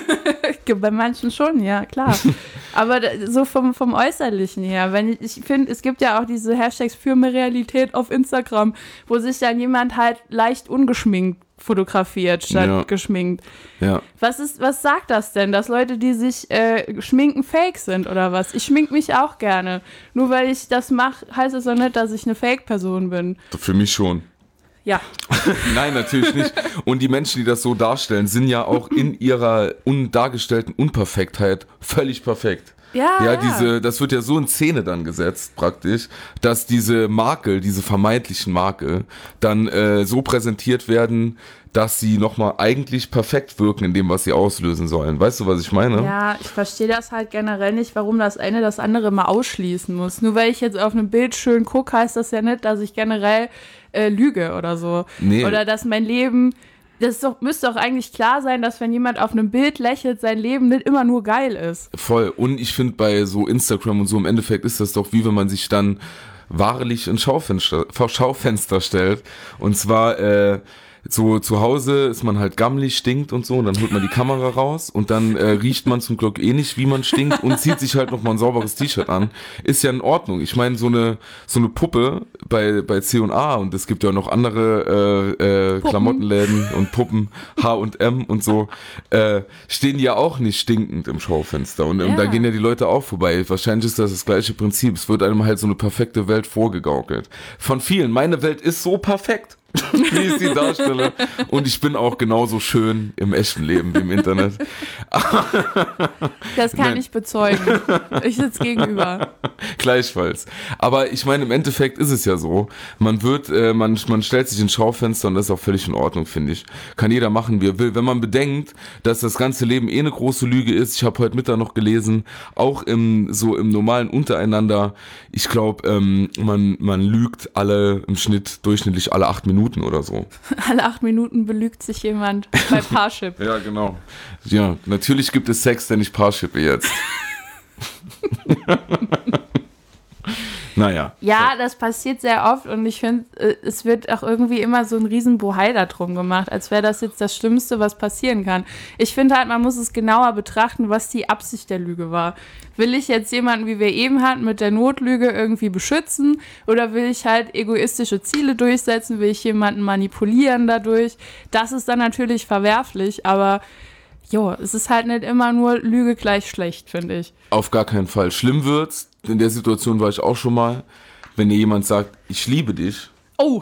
Bei manchen schon, ja, klar. Aber so vom Äußerlichen her, ich finde, es gibt ja auch diese Hashtags für mehr Realität auf Instagram, wo sich dann jemand halt leicht ungeschminkt fotografiert, statt geschminkt. Ja. Was sagt das denn, dass Leute, die sich schminken, fake sind oder was? Ich schmink mich auch gerne. Nur weil ich das mache, heißt es doch nicht, dass ich eine Fake-Person bin. Für mich schon. Ja. Nein, natürlich nicht. Und die Menschen, die das so darstellen, sind ja auch in ihrer dargestellten Unperfektheit völlig perfekt. Ja. Das wird ja so in Szene dann gesetzt, praktisch, dass diese Makel, diese vermeintlichen Makel, dann so präsentiert werden, dass sie nochmal eigentlich perfekt wirken in dem, was sie auslösen sollen. Weißt du, was ich meine? Ja, ich verstehe das halt generell nicht, warum das eine das andere mal ausschließen muss. Nur weil ich jetzt auf einem Bild schön gucke, heißt das ja nicht, dass ich generell lüge oder so. Nee. Oder dass mein Leben, müsste doch eigentlich klar sein, dass wenn jemand auf einem Bild lächelt, sein Leben nicht immer nur geil ist. Voll. Und ich finde bei so Instagram und so im Endeffekt ist das doch wie wenn man sich dann wahrlich ins Schaufenster stellt. Und zwar so zu Hause ist man halt gammelig, stinkt und so, und dann holt man die Kamera raus und dann riecht man zum Glück eh nicht, wie man stinkt, und zieht sich halt nochmal ein sauberes T-Shirt an. Ist ja in Ordnung. Ich meine, so eine Puppe bei C&A, und es gibt ja noch andere Klamottenläden und Puppen, H&M und so, stehen die ja auch nicht stinkend im Schaufenster. Und da gehen ja die Leute auch vorbei. Wahrscheinlich ist das gleiche Prinzip. Es wird einem halt so eine perfekte Welt vorgegaukelt. Von vielen. Meine Welt ist so perfekt, wie ich sie darstelle. Und ich bin auch genauso schön im echten Leben wie im Internet. Das kann ich bezeugen. Ich sitze gegenüber. Gleichfalls. Aber ich meine, im Endeffekt ist es ja so, man stellt sich ins Schaufenster und das ist auch völlig in Ordnung, finde ich. Kann jeder machen, wie er will. Wenn man bedenkt, dass das ganze Leben eine große Lüge ist, ich habe heute Mittag noch gelesen, auch im normalen Untereinander, ich glaube, man lügt im Schnitt durchschnittlich alle 8 Minuten oder so. Alle 8 Minuten belügt sich jemand bei Parship. Ja, genau. Ja, natürlich gibt es Sex, den ich Parshippe jetzt. Naja. Ja, das passiert sehr oft und ich finde, es wird auch irgendwie immer so ein riesen Bohai darum gemacht, als wäre das jetzt das Schlimmste, was passieren kann. Ich finde halt, man muss es genauer betrachten, was die Absicht der Lüge war. Will ich jetzt jemanden, wie wir eben hatten, mit der Notlüge irgendwie beschützen oder will ich halt egoistische Ziele durchsetzen, will ich jemanden manipulieren dadurch? Das ist dann natürlich verwerflich, aber es ist halt nicht immer nur Lüge gleich schlecht, finde ich. Auf gar keinen Fall. Schlimm wird's, in der Situation war ich auch schon mal, wenn dir jemand sagt, ich liebe dich. Oh!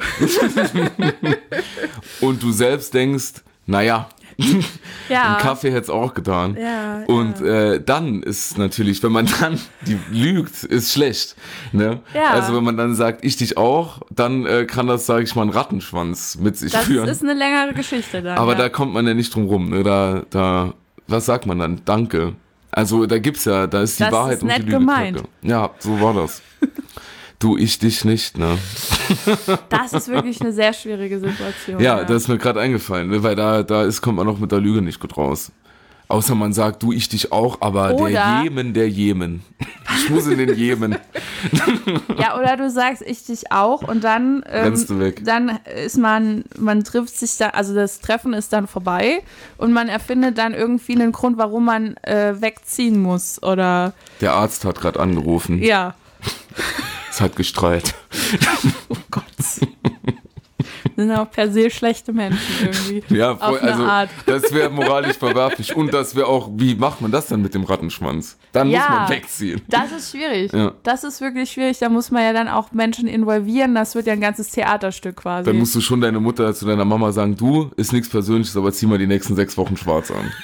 Und du selbst denkst, naja, Ja. einen Kaffee hätte es auch getan. Ja, und dann ist natürlich, wenn man dann lügt, ist schlecht. Ne? Ja. Also wenn man dann sagt, ich dich auch, dann kann das, sage ich mal, einen Rattenschwanz mit sich führen. Das ist eine längere Geschichte dann. Aber da kommt man ja nicht drum rum. Ne? Da, was sagt man dann? Danke. Also da ist die das Wahrheit ist und die nett Lüge. gemeint. Ja, so war das. Du, ich dich nicht, ne? Das ist wirklich eine sehr schwierige Situation. Ja, das ist mir gerade eingefallen, ne? Weil kommt man auch mit der Lüge nicht gut raus. Außer man sagt, du, ich dich auch, aber oder der Jemen. Ich muss in den Jemen. Ja, oder du sagst, ich dich auch und dann Rennst du weg. Dann ist man trifft sich da, also das Treffen ist dann vorbei und man erfindet dann irgendwie einen Grund, warum man wegziehen muss oder Der Arzt hat gerade angerufen. ja. Es hat gestrahlt. Oh Gott. Das sind auch per se schlechte Menschen irgendwie. Ja, auf eine also Art. das wäre moralisch verwerflich. Und das wäre auch, wie macht man das dann mit dem Rattenschwanz? Dann muss man wegziehen. Das ist schwierig. Ja. Das ist wirklich schwierig. Da muss man ja dann auch Menschen involvieren. Das wird ja ein ganzes Theaterstück quasi. Dann musst du schon deine Mutter zu deiner Mama sagen, du, ist nichts Persönliches, aber zieh mal die nächsten 6 Wochen schwarz an.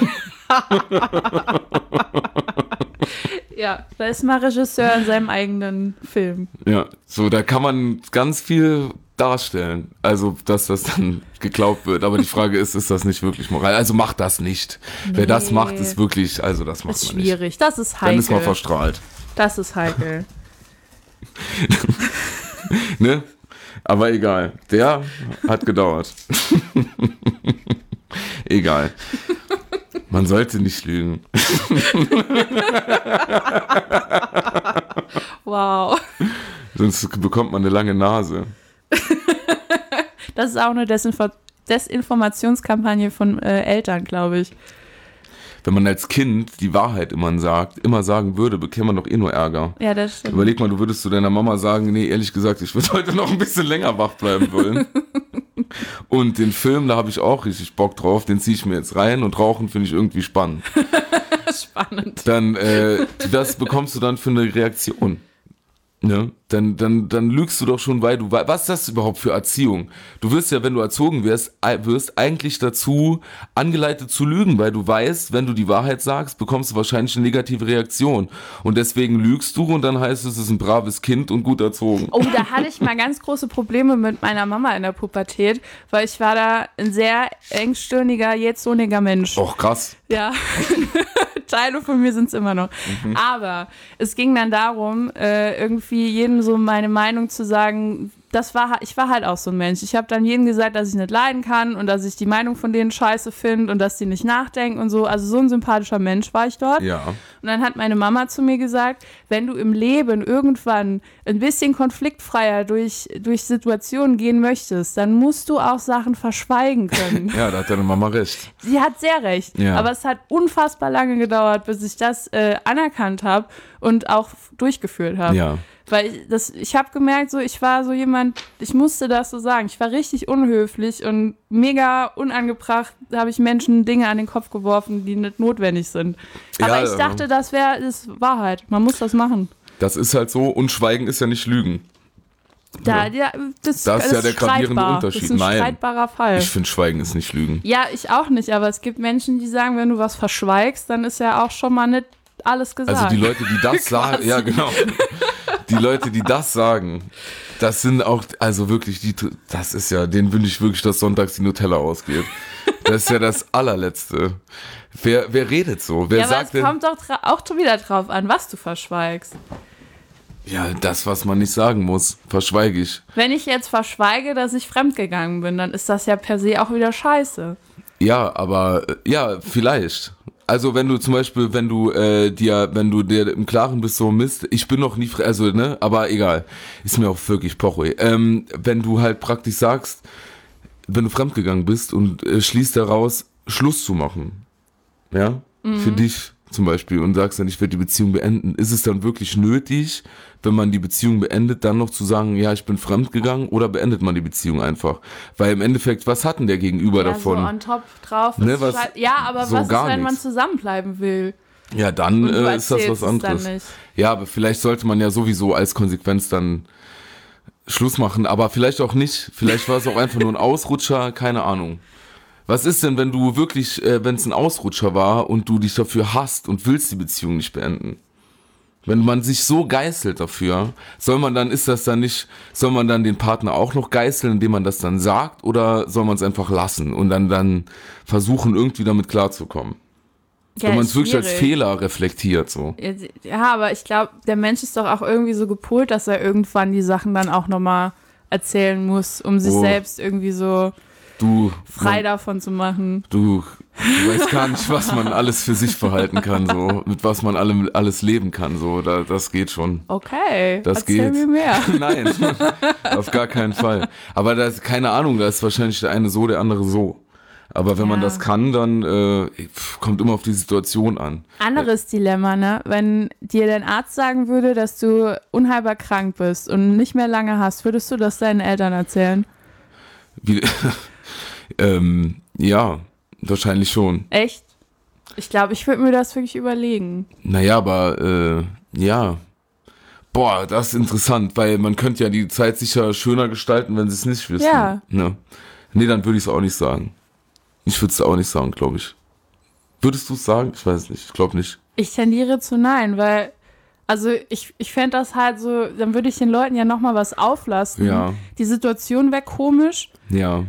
Ja, da ist mal Regisseur in seinem eigenen Film. Ja, so, da kann man ganz viel darstellen. Also, dass das dann geglaubt wird. Aber die Frage ist das nicht wirklich moral? Also macht das nicht. Nee. Wer das macht, ist wirklich, also das macht man nicht. Das ist schwierig, das ist heikel. Dann ist man verstrahlt. Das ist heikel. Ne? Aber egal. Der hat gedauert. Egal. Man sollte nicht lügen. Wow. Sonst bekommt man eine lange Nase. Das ist auch eine Desinformationskampagne von Eltern, glaube ich. Wenn man als Kind die Wahrheit immer sagen würde, bekäme man doch nur Ärger. Ja, das stimmt. Überleg mal, du würdest zu deiner Mama sagen, nee, ehrlich gesagt, ich würde heute noch ein bisschen länger wach bleiben wollen. Und den Film, da habe ich auch richtig Bock drauf, den ziehe ich mir jetzt rein und rauchen finde ich irgendwie spannend. Spannend. Dann, das bekommst du dann für eine Reaktion. Ne? Dann lügst du doch schon, weil du weißt, was ist das überhaupt für Erziehung? Du wirst ja, wenn du erzogen wirst eigentlich dazu angeleitet zu lügen, weil du weißt, wenn du die Wahrheit sagst, bekommst du wahrscheinlich eine negative Reaktion. Und deswegen lügst du und dann heißt es ist ein braves Kind und gut erzogen. Oh, da hatte ich mal ganz große Probleme mit meiner Mama in der Pubertät, weil ich war da ein sehr engstirniger, jähzorniger Mensch. Och, krass. Ja, Teile von mir sind es immer noch. Aber es ging dann darum, irgendwie jedem so meine Meinung zu sagen, ich war halt auch so ein Mensch. Ich habe dann jedem gesagt, dass ich nicht leiden kann und dass ich die Meinung von denen scheiße finde und dass die nicht nachdenken und so. Also so ein sympathischer Mensch war ich dort. Ja. Und dann hat meine Mama zu mir gesagt, wenn du im Leben irgendwann ein bisschen konfliktfreier durch Situationen gehen möchtest, dann musst du auch Sachen verschweigen können. Ja, da hat deine Mama recht. Sie hat sehr recht. Ja. Aber es hat unfassbar lange gedauert, bis ich das anerkannt habe und auch durchgeführt habe. Ja. Weil ich habe gemerkt, so ich war so jemand, ich musste das so sagen. Ich war richtig unhöflich und mega unangebracht, habe ich Menschen Dinge an den Kopf geworfen, die nicht notwendig sind. Aber Ja, ich dachte, das ist Wahrheit. Man muss das machen. Das ist halt so und Schweigen ist ja nicht Lügen. Das ist ja der gravierende Unterschied. Das ist ein streitbarer Fall. Ich finde, Schweigen ist nicht Lügen. Ja, ich auch nicht, aber es gibt Menschen, die sagen, wenn du was verschweigst, dann ist ja auch schon mal nicht alles gesagt. Also die Leute, die das sagen, ja genau, die Leute, die das sagen, das sind auch, also wirklich, das ist ja, denen wünsche ich wirklich, dass sonntags die Nutella ausgeht. Das ist ja das allerletzte. Wer redet so? Wer ja, aber sagt es kommt doch auch wieder drauf an, was du verschweigst. Ja, das, was man nicht sagen muss, verschweige ich. Wenn ich jetzt verschweige, dass ich fremdgegangen bin, dann ist das ja per se auch wieder scheiße. Ja, aber, ja, vielleicht. Also wenn du zum Beispiel, wenn du dir im Klaren bist, so Mist, ich bin noch nie, also ne, aber egal, ist mir auch wirklich Poche. Wenn du halt praktisch sagst, wenn du fremdgegangen bist und schließt daraus, Schluss zu machen, ja, für dich zum Beispiel und sagst dann, ich werde die Beziehung beenden, ist es dann wirklich nötig, wenn man die Beziehung beendet, dann noch zu sagen, ja, ich bin fremdgegangen, oder beendet man die Beziehung einfach? Weil im Endeffekt, was hat denn der Gegenüber davon? So on top drauf. Ne, Ja, aber so was ist, wenn man nix. zusammenbleiben will? Ja, dann Und du ist das was erzählst es anderes. dann nicht. Ja, aber vielleicht sollte man ja sowieso als Konsequenz dann Schluss machen, aber vielleicht auch nicht. Vielleicht war es auch einfach nur ein Ausrutscher, keine Ahnung. Was ist denn, wenn du wirklich, wenn es ein Ausrutscher war und du dich dafür hasst und willst die Beziehung nicht beenden? Wenn man sich so geißelt dafür, soll man dann den Partner auch noch geißeln, indem man das dann sagt, oder soll man es einfach lassen und dann versuchen, irgendwie damit klarzukommen? Ja, wenn man es ist wirklich als schwierig. Fehler reflektiert, so. Ja, aber ich glaube, der Mensch ist doch auch irgendwie so gepolt, dass er irgendwann die Sachen dann auch nochmal erzählen muss, um sich selbst irgendwie so frei davon zu machen. Du weißt gar nicht, was man alles für sich verhalten kann, so, mit was man alles leben kann, so, das geht schon. Okay, Das erzähl geht. mir mehr. Nein, auf gar keinen Fall. Aber das, keine Ahnung, da ist wahrscheinlich der eine so, der andere so. Aber wenn man das kann, dann kommt immer auf die Situation an. Anderes Dilemma, ne? Wenn dir dein Arzt sagen würde, dass du unheilbar krank bist und nicht mehr lange hast, würdest du das deinen Eltern erzählen? Wie, ja, wahrscheinlich schon. Echt? Ich glaube, ich würde mir das wirklich überlegen. Naja, aber ja. Boah, das ist interessant, weil man könnte ja die Zeit sicher schöner gestalten, wenn sie es nicht wissen. Ja. Ne? Nee, dann würde ich es auch nicht sagen. Ich würde es auch nicht sagen, glaube ich. Würdest du es sagen? Ich weiß nicht, ich glaube nicht. Ich tendiere zu nein, weil, also ich fände das halt so, dann würde ich den Leuten ja nochmal was auflasten. Ja. Die Situation wäre komisch Ja.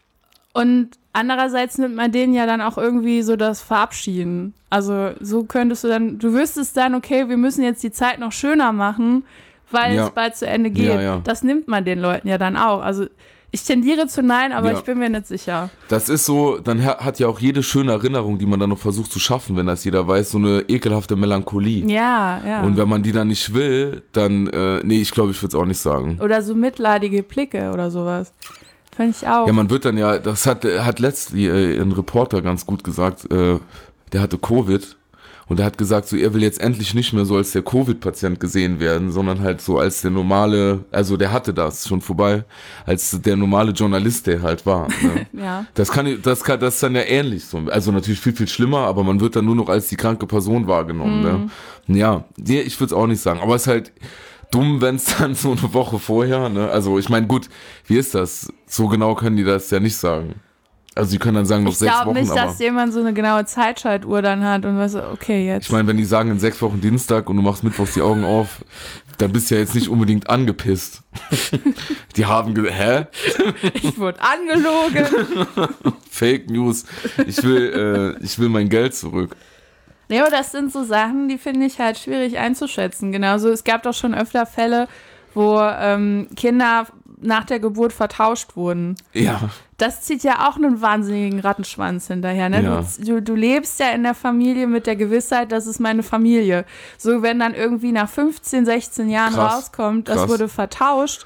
und andererseits nimmt man denen ja dann auch irgendwie so das Verabschieden. Also so könntest du dann, du wüsstest dann, okay, wir müssen jetzt die Zeit noch schöner machen, weil es bald zu Ende geht. Ja, ja. Das nimmt man den Leuten ja dann auch. Also ich tendiere zu nein, aber ich bin mir nicht sicher. Das ist so, dann hat ja auch jede schöne Erinnerung, die man dann noch versucht zu schaffen, wenn das jeder weiß, so eine ekelhafte Melancholie. Ja, ja. Und wenn man die dann nicht will, dann, nee, ich glaube, ich würde es auch nicht sagen. Oder so mitleidige Blicke oder sowas. Fand ich auch. Ja, man wird dann ja, das hat letztlich ein Reporter ganz gut gesagt, der hatte Covid und der hat gesagt, so er will jetzt endlich nicht mehr so als der Covid-Patient gesehen werden, sondern halt so als der normale, also der hatte das schon vorbei, als der normale Journalist, der halt war. Ne? Ja. Das ist dann ja ähnlich so, also natürlich viel, viel schlimmer, aber man wird dann nur noch als die kranke Person wahrgenommen. Ne? Ja, ich würde es auch nicht sagen, aber es ist halt dumm, wenn es dann so eine Woche vorher, ne? Also ich meine, gut, wie ist das? So genau können die das ja nicht sagen. Also die können dann sagen, noch 6 Wochen, Ich glaube nicht, aber dass jemand so eine genaue Zeitschaltuhr dann hat und weiß, okay, jetzt. ich meine, wenn die sagen in 6 Wochen Dienstag und du machst mittwochs die Augen auf, dann bist du ja jetzt nicht unbedingt angepisst. Die haben hä? Ich wurde angelogen. Fake News. Ich will mein Geld zurück. Nee, aber das sind so Sachen, die finde ich halt schwierig einzuschätzen. Genauso, es gab doch schon öfter Fälle, wo Kinder nach der Geburt vertauscht wurden. Ja. Das zieht ja auch einen wahnsinnigen Rattenschwanz hinterher. Ne? Ja. Du lebst ja in der Familie mit der Gewissheit, das ist meine Familie. So, wenn dann irgendwie nach 15, 16 Jahren rauskommt, das wurde vertauscht.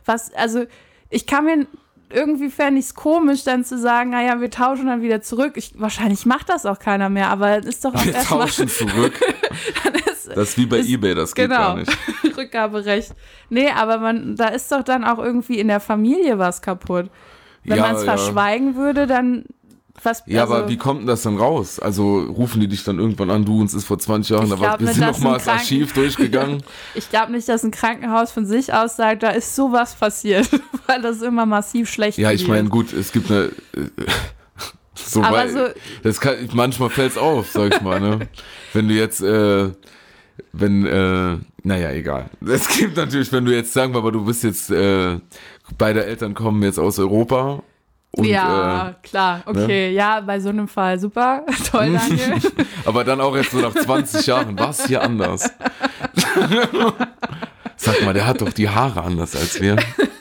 Ich kann mir irgendwie fände ich es komisch, dann zu sagen, naja, wir tauschen dann wieder zurück. Wahrscheinlich macht das auch keiner mehr, aber ist doch auch Wir tauschen zurück. Das ist wie bei eBay, das geht gar nicht. Rückgaberecht. Nee, aber da ist doch dann auch irgendwie in der Familie was kaputt. Wenn man es verschweigen würde, dann Ja, aber wie kommt denn das dann raus? Also rufen die dich dann irgendwann an, uns ist vor 20 Jahren, wir sind noch mal das Archiv durchgegangen. Ich glaube nicht, dass ein Krankenhaus von sich aus sagt, da ist sowas passiert, weil das immer massiv schlecht Ja, ich meine, gut, es gibt So, Aber weil, so- das kann, manchmal fällt es auf, sag ich mal, ne? Wenn du jetzt, naja, egal. Es gibt natürlich, wenn du jetzt, sagen wir mal, du bist jetzt, beide Eltern kommen jetzt aus Europa. Und, ja, klar, okay, ja, bei so einem Fall super, toll, Daniel. aber dann auch jetzt so nach 20 Jahren, war es hier anders? Sag mal, der hat doch die Haare anders als wir.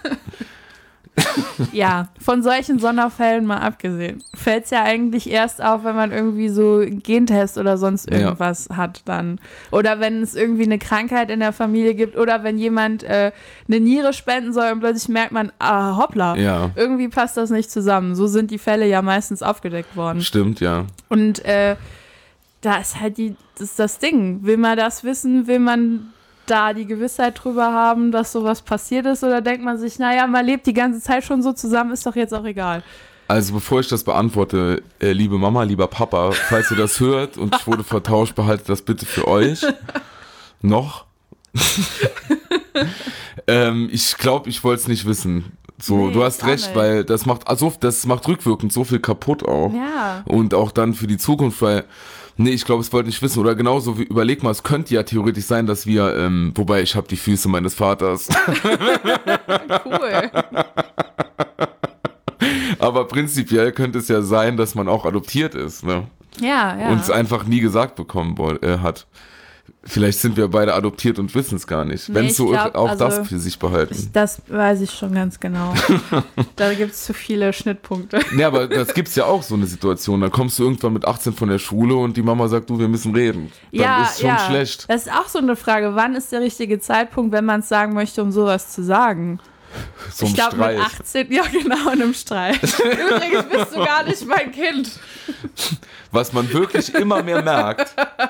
Ja, von solchen Sonderfällen mal abgesehen. Fällt es ja eigentlich erst auf, wenn man irgendwie so einen Gentest oder sonst irgendwas hat dann. Oder wenn es irgendwie eine Krankheit in der Familie gibt oder wenn jemand eine Niere spenden soll und plötzlich merkt man, hoppla, Ja. irgendwie passt das nicht zusammen. So sind die Fälle ja meistens aufgedeckt worden. Stimmt, ja. Und da ist halt das ist das Ding. Will man das wissen? Will man da die Gewissheit drüber haben, dass sowas passiert ist? Oder denkt man sich, naja, man lebt die ganze Zeit schon so zusammen, ist doch jetzt auch egal. Also bevor ich das beantworte, liebe Mama, lieber Papa, falls ihr das hört und ich wurde vertauscht, behaltet das bitte für euch. Noch. Ich glaube, ich wollte es nicht wissen. So, Nee, du hast auch recht, nicht. weil das macht rückwirkend so viel kaputt auch. Ja. Und auch dann für die Zukunft, weil, nee, ich glaube, es wollte nicht wissen. Oder genauso, wie, überleg mal, es könnte ja theoretisch sein, dass wir, wobei ich habe die Füße meines Vaters. Cool. Aber prinzipiell könnte es ja sein, dass man auch adoptiert ist, ne? Ja, ja. Und es einfach nie gesagt bekommen hat. Vielleicht sind wir beide adoptiert und wissen es gar nicht. Nee, Wenn ich es so glaub, auch also, das für sich behalten. Das weiß ich schon ganz genau. Da gibt es zu viele Schnittpunkte. Nee, aber das gibt's ja auch, so eine Situation. Dann kommst du irgendwann mit 18 von der Schule und die Mama sagt, du, wir müssen reden. Dann Ja, ist es schon ja. schlecht. Das ist auch so eine Frage. Wann ist der richtige Zeitpunkt, wenn man es sagen möchte, um sowas zu sagen? So Ich ein glaube mit Streit. 18, ja genau, in einem Streit. Übrigens bist du gar nicht mein Kind. Was man wirklich immer mehr merkt.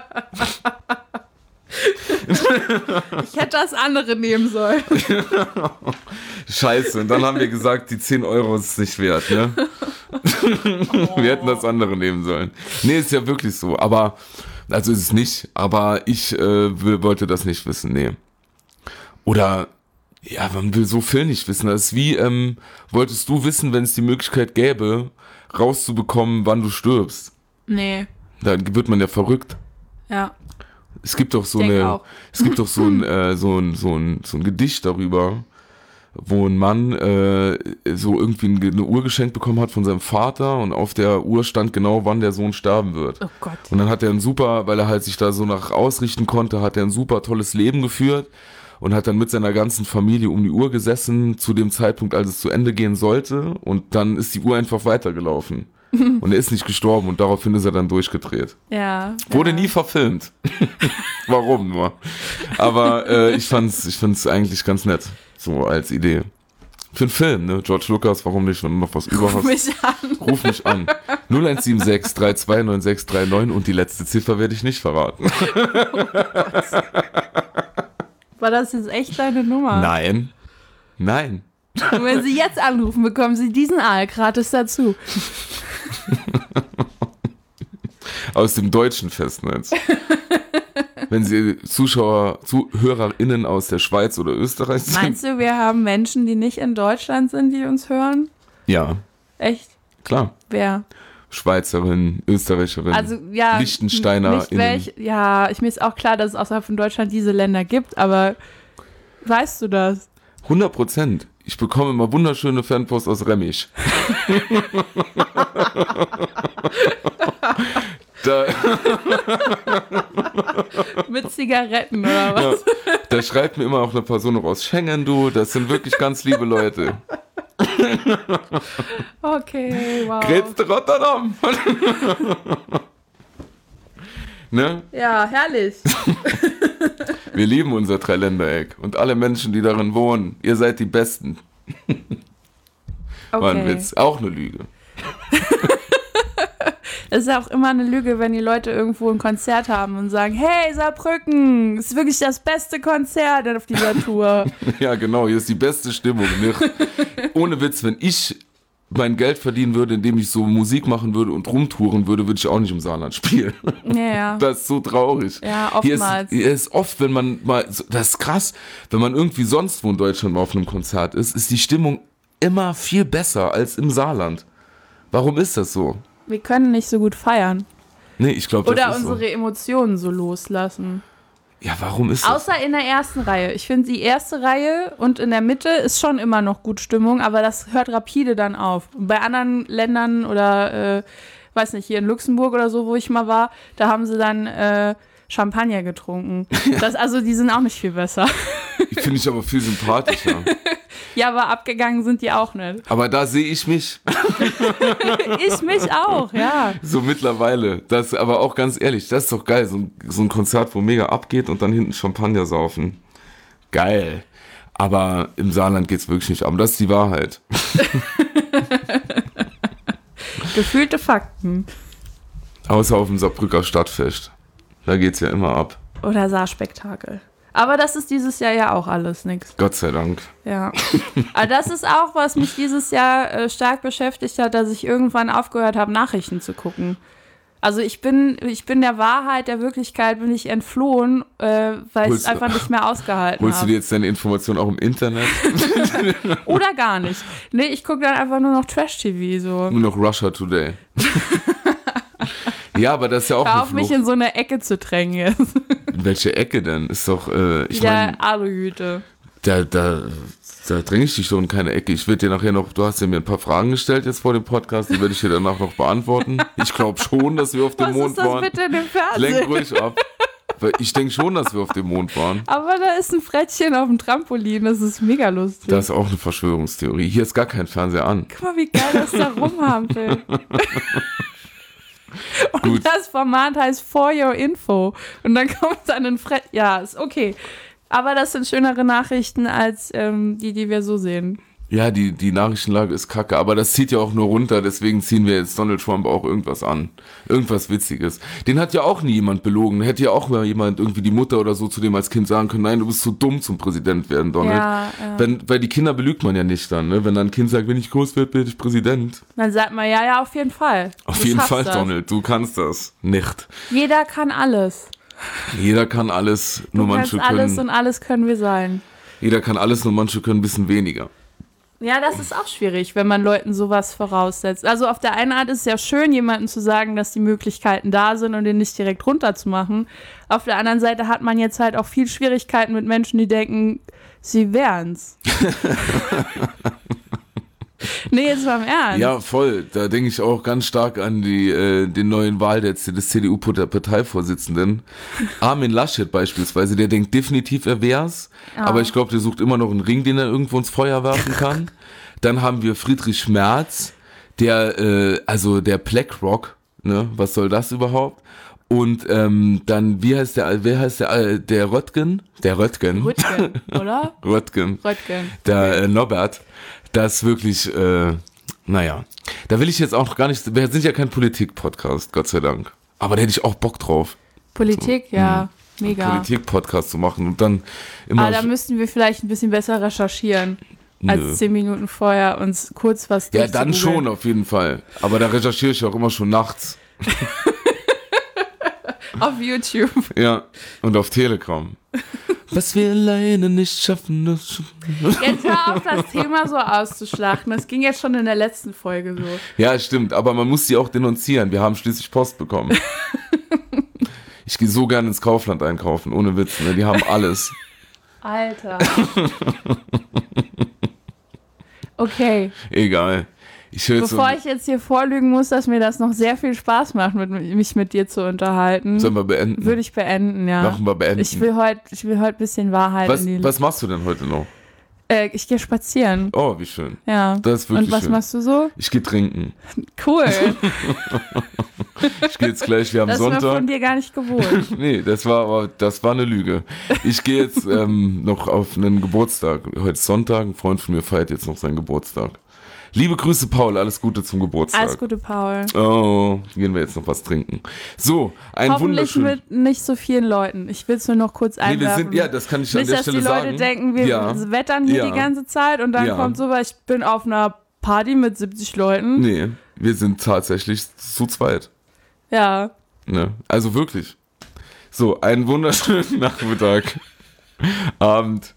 Ich hätte das andere nehmen sollen. Scheiße. Und dann haben wir gesagt, die 10 Euro ist nicht wert, ne? Wir hätten das andere nehmen sollen. Nee, ist ja wirklich so. Aber, also ist es nicht. Aber ich wollte das nicht wissen, nee. Oder, ja, man will so viel nicht wissen. Das ist wie, wolltest du wissen, wenn es die Möglichkeit gäbe, rauszubekommen, wann du stirbst? Nee, Dann wird man ja verrückt. ja. Es gibt doch so Denk eine, auch. es gibt doch so ein Gedicht darüber, wo ein Mann so irgendwie eine Uhr geschenkt bekommen hat von seinem Vater und auf der Uhr stand genau, wann der Sohn sterben wird. Oh Gott. Und dann hat er weil er halt sich da so nach ausrichten konnte, hat er ein super tolles Leben geführt und hat dann mit seiner ganzen Familie um die Uhr gesessen, zu dem Zeitpunkt, als es zu Ende gehen sollte, und dann ist die Uhr einfach weitergelaufen. Und er ist nicht gestorben und daraufhin ist er dann durchgedreht. Ja. Wurde ja. nie verfilmt. Warum nur? Aber ich fand's eigentlich ganz nett, so als Idee. Für einen Film, ne? George Lucas, warum nicht, wenn du noch was über Ruf hast? mich an. Ruf mich an. 0176 329639 und die letzte Ziffer werde ich nicht verraten. War das jetzt echt deine Nummer? Nein. Nein. Und wenn Sie jetzt anrufen, bekommen Sie diesen Aal gratis dazu. Aus dem deutschen Festnetz. Wenn Sie ZuhörerInnen aus der Schweiz oder Österreich sind. Meinst du, wir haben Menschen, die nicht in Deutschland sind, die uns hören? Ja, Echt? klar. Wer? Schweizerin, Österreicherin, Also, ja. LiechtensteinerInnen. Mir ist auch klar, dass es außerhalb von Deutschland diese Länder gibt, aber weißt du das? 100%. Ich bekomme immer wunderschöne Fanpost aus Remich. Mit Zigaretten oder was? Da schreibt mir immer auch eine Person noch aus Schengen, du. Das sind wirklich ganz liebe Leute. Okay, wow. Grete Rotterdam. Ne? Ja, herrlich. Wir lieben unser Dreiländereck und alle Menschen, die darin wohnen. Ihr seid die Besten. War ein Witz. Auch eine Lüge. Es ist auch immer eine Lüge, wenn die Leute irgendwo ein Konzert haben und sagen, hey, Saarbrücken, ist wirklich das beste Konzert auf dieser Tour. Ja, genau. Hier ist die beste Stimmung. Ne? Ohne Witz, wenn ich mein Geld verdienen würde, indem ich so Musik machen würde und rumtouren würde, würde ich auch nicht im Saarland spielen. Ja. Das ist so traurig. Ja, oftmals. Hier ist oft, wenn man mal, das ist krass, wenn man irgendwie sonst wo in Deutschland mal auf einem Konzert ist die Stimmung immer viel besser als im Saarland. Warum ist das so? wir können nicht so gut feiern. Nee, ich glaube, das Oder ist unsere Emotionen so loslassen. Ja, warum ist das? Außer in der ersten Reihe. Ich finde, die erste Reihe und in der Mitte ist schon immer noch gut Stimmung, aber das hört rapide dann auf. Bei anderen Ländern oder, weiß nicht, hier in Luxemburg oder so, wo ich mal war, da haben sie dann Champagner getrunken. Also die sind auch nicht viel besser. Finde ich aber viel sympathischer. Ja, aber abgegangen sind die auch nicht. Aber da sehe ich mich. Ich mich auch, ja. So mittlerweile. Das aber auch ganz ehrlich, das ist doch geil. So ein Konzert, wo mega abgeht und dann hinten Champagner saufen. Geil. Aber im Saarland geht's wirklich nicht. Aber das ist die Wahrheit. Gefühlte Fakten. Außer auf dem Saarbrücker Stadtfest. Da geht's ja immer ab. Oder Saarspektakel. Aber das ist dieses Jahr ja auch alles nix. Gott sei Dank. Ja. Aber das ist auch, was mich dieses Jahr stark beschäftigt hat, dass ich irgendwann aufgehört habe, Nachrichten zu gucken. Also ich bin der Wahrheit, der Wirklichkeit bin ich entflohen, weil ich es einfach nicht mehr ausgehalten habe. Holst du dir jetzt deine Informationen auch im Internet? Oder gar nicht. Nee, ich gucke dann einfach nur noch Trash-TV. So. Nur noch Russia Today. Ja, aber das ist ja auch Hör auf, mich in so eine Ecke zu drängen jetzt. In welche Ecke denn? Ist doch, ich meine, Aluhüte. da dränge ich dich doch in keine Ecke. Ich werde dir nachher noch, du hast ja mir ein paar Fragen gestellt jetzt vor dem Podcast, die werde ich dir danach noch beantworten. Ich glaube schon, dass wir auf dem Mond waren. Was ist das bitte im Fernsehen? Lenk ruhig ab. Weil ich denke schon, dass wir auf dem Mond waren. Aber da ist ein Frettchen auf dem Trampolin, das ist mega lustig. Das ist auch eine Verschwörungstheorie. Hier ist gar kein Fernseher an. Guck mal, wie geil das da rumhampelt. Und gut. Das Format heißt For Your Info. Und dann kommt dann ein Frettchen. Ja, ist okay. Aber das sind schönere Nachrichten als die wir so sehen. Ja, die Nachrichtenlage ist kacke, aber das zieht ja auch nur runter, deswegen ziehen wir jetzt Donald Trump auch irgendwas an. Irgendwas Witziges. Den hat ja auch nie jemand belogen. Hätte ja auch mal jemand, irgendwie die Mutter oder so, zu dem als Kind sagen können, nein, du bist zu dumm zum Präsident werden, Donald. Ja. Weil die Kinder belügt man ja nicht dann, ne? Wenn dann ein Kind sagt, wenn ich groß werde, werde ich Präsident. Dann sagt man, ja, auf jeden Fall. Auf jeden Fall, Donald, du kannst das. Nicht. Jeder kann alles. Jeder kann alles, nur manche können. Alles und alles können wir sein. Jeder kann alles, nur manche können ein bisschen weniger. Ja, das ist auch schwierig, wenn man Leuten sowas voraussetzt. Also auf der einen Art ist es ja schön, jemandem zu sagen, dass die Möglichkeiten da sind und den nicht direkt runterzumachen. Auf der anderen Seite hat man jetzt halt auch viel Schwierigkeiten mit Menschen, die denken, sie wären's. Nee, jetzt mal im Ernst. Ja, voll. Da denke ich auch ganz stark an den neuen Wahl des CDU-Parteivorsitzenden. Armin Laschet beispielsweise, der denkt definitiv, er wär's. Oh. Aber ich glaube, der sucht immer noch einen Ring, den er irgendwo ins Feuer werfen kann. Dann haben wir Friedrich Merz, der BlackRock, ne? Was soll das überhaupt? Und dann, wer heißt der Röttgen? Der Röttgen. Röttgen, oder? Röttgen. Der Norbert. Das wirklich, naja. Da will ich jetzt auch noch gar nicht, wir sind ja kein Politik-Podcast, Gott sei Dank. Aber da hätte ich auch Bock drauf. Politik, so, ja, mega. Politik-Podcast zu machen und dann immer. Aber da müssten wir vielleicht ein bisschen besser recherchieren. Als 10 Minuten vorher uns kurz was Ja, dann schon, auf jeden Fall. Aber da recherchiere ich auch immer schon nachts. Auf YouTube. Ja, und auf Telegram. Was wir alleine nicht schaffen. Jetzt hör auf, das Thema so auszuschlachten. Das ging jetzt schon in der letzten Folge so. Ja, stimmt. Aber man muss sie auch denunzieren. Wir haben schließlich Post bekommen. Ich gehe so gerne ins Kaufland einkaufen, ohne Witz. Ne? Die haben alles. Alter. Okay. Egal. Bevor ich jetzt hier vorlügen muss, dass mir das noch sehr viel Spaß macht, mich mit dir zu unterhalten. Sollen wir beenden? Würde ich beenden, ja. Machen wir beenden. Ich will heute ein bisschen Wahrheit in die... Was machst du denn heute noch? Ich gehe spazieren. Oh, wie schön. Ja. Das ist wirklich Und was schön. Machst du so? Ich gehe trinken. Cool. Ich gehe jetzt gleich, wir haben Sonntag. Das war von dir gar nicht gewohnt. Nee, das war eine Lüge. Ich gehe jetzt noch auf einen Geburtstag. Heute ist Sonntag, ein Freund von mir feiert jetzt noch seinen Geburtstag. Liebe Grüße, Paul, alles Gute zum Geburtstag. Alles Gute, Paul. Oh, gehen wir jetzt noch was trinken. So, Hoffentlich mit nicht so vielen Leuten. Ich will es nur noch kurz einwerfen. Ja, das kann ich an nicht, der Stelle sagen. Nicht, dass die Leute denken, wir wettern hier die ganze Zeit und dann kommt so, weil ich bin auf einer Party mit 70 Leuten. Nee, wir sind tatsächlich zu zweit. Ja. Ne? Also wirklich. So, einen wunderschönen Nachmittag, Abend.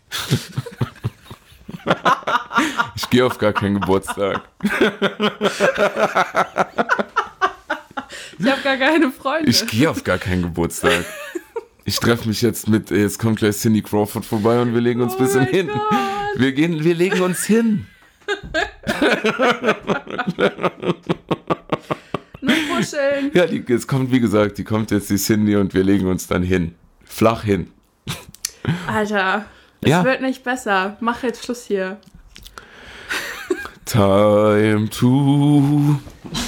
Ich gehe auf gar keinen Geburtstag. Ich habe gar keine Freunde. Ich gehe auf gar keinen Geburtstag. Ich treffe mich jetzt jetzt kommt gleich Cindy Crawford vorbei und wir legen uns ein bisschen hin. Gott. Wir legen uns hin. Nur kuscheln. Ja, es kommt, wie gesagt, die kommt jetzt die Cindy und wir legen uns dann hin. Flach hin. Alter, es wird nicht besser. Mach jetzt Schluss hier. Time to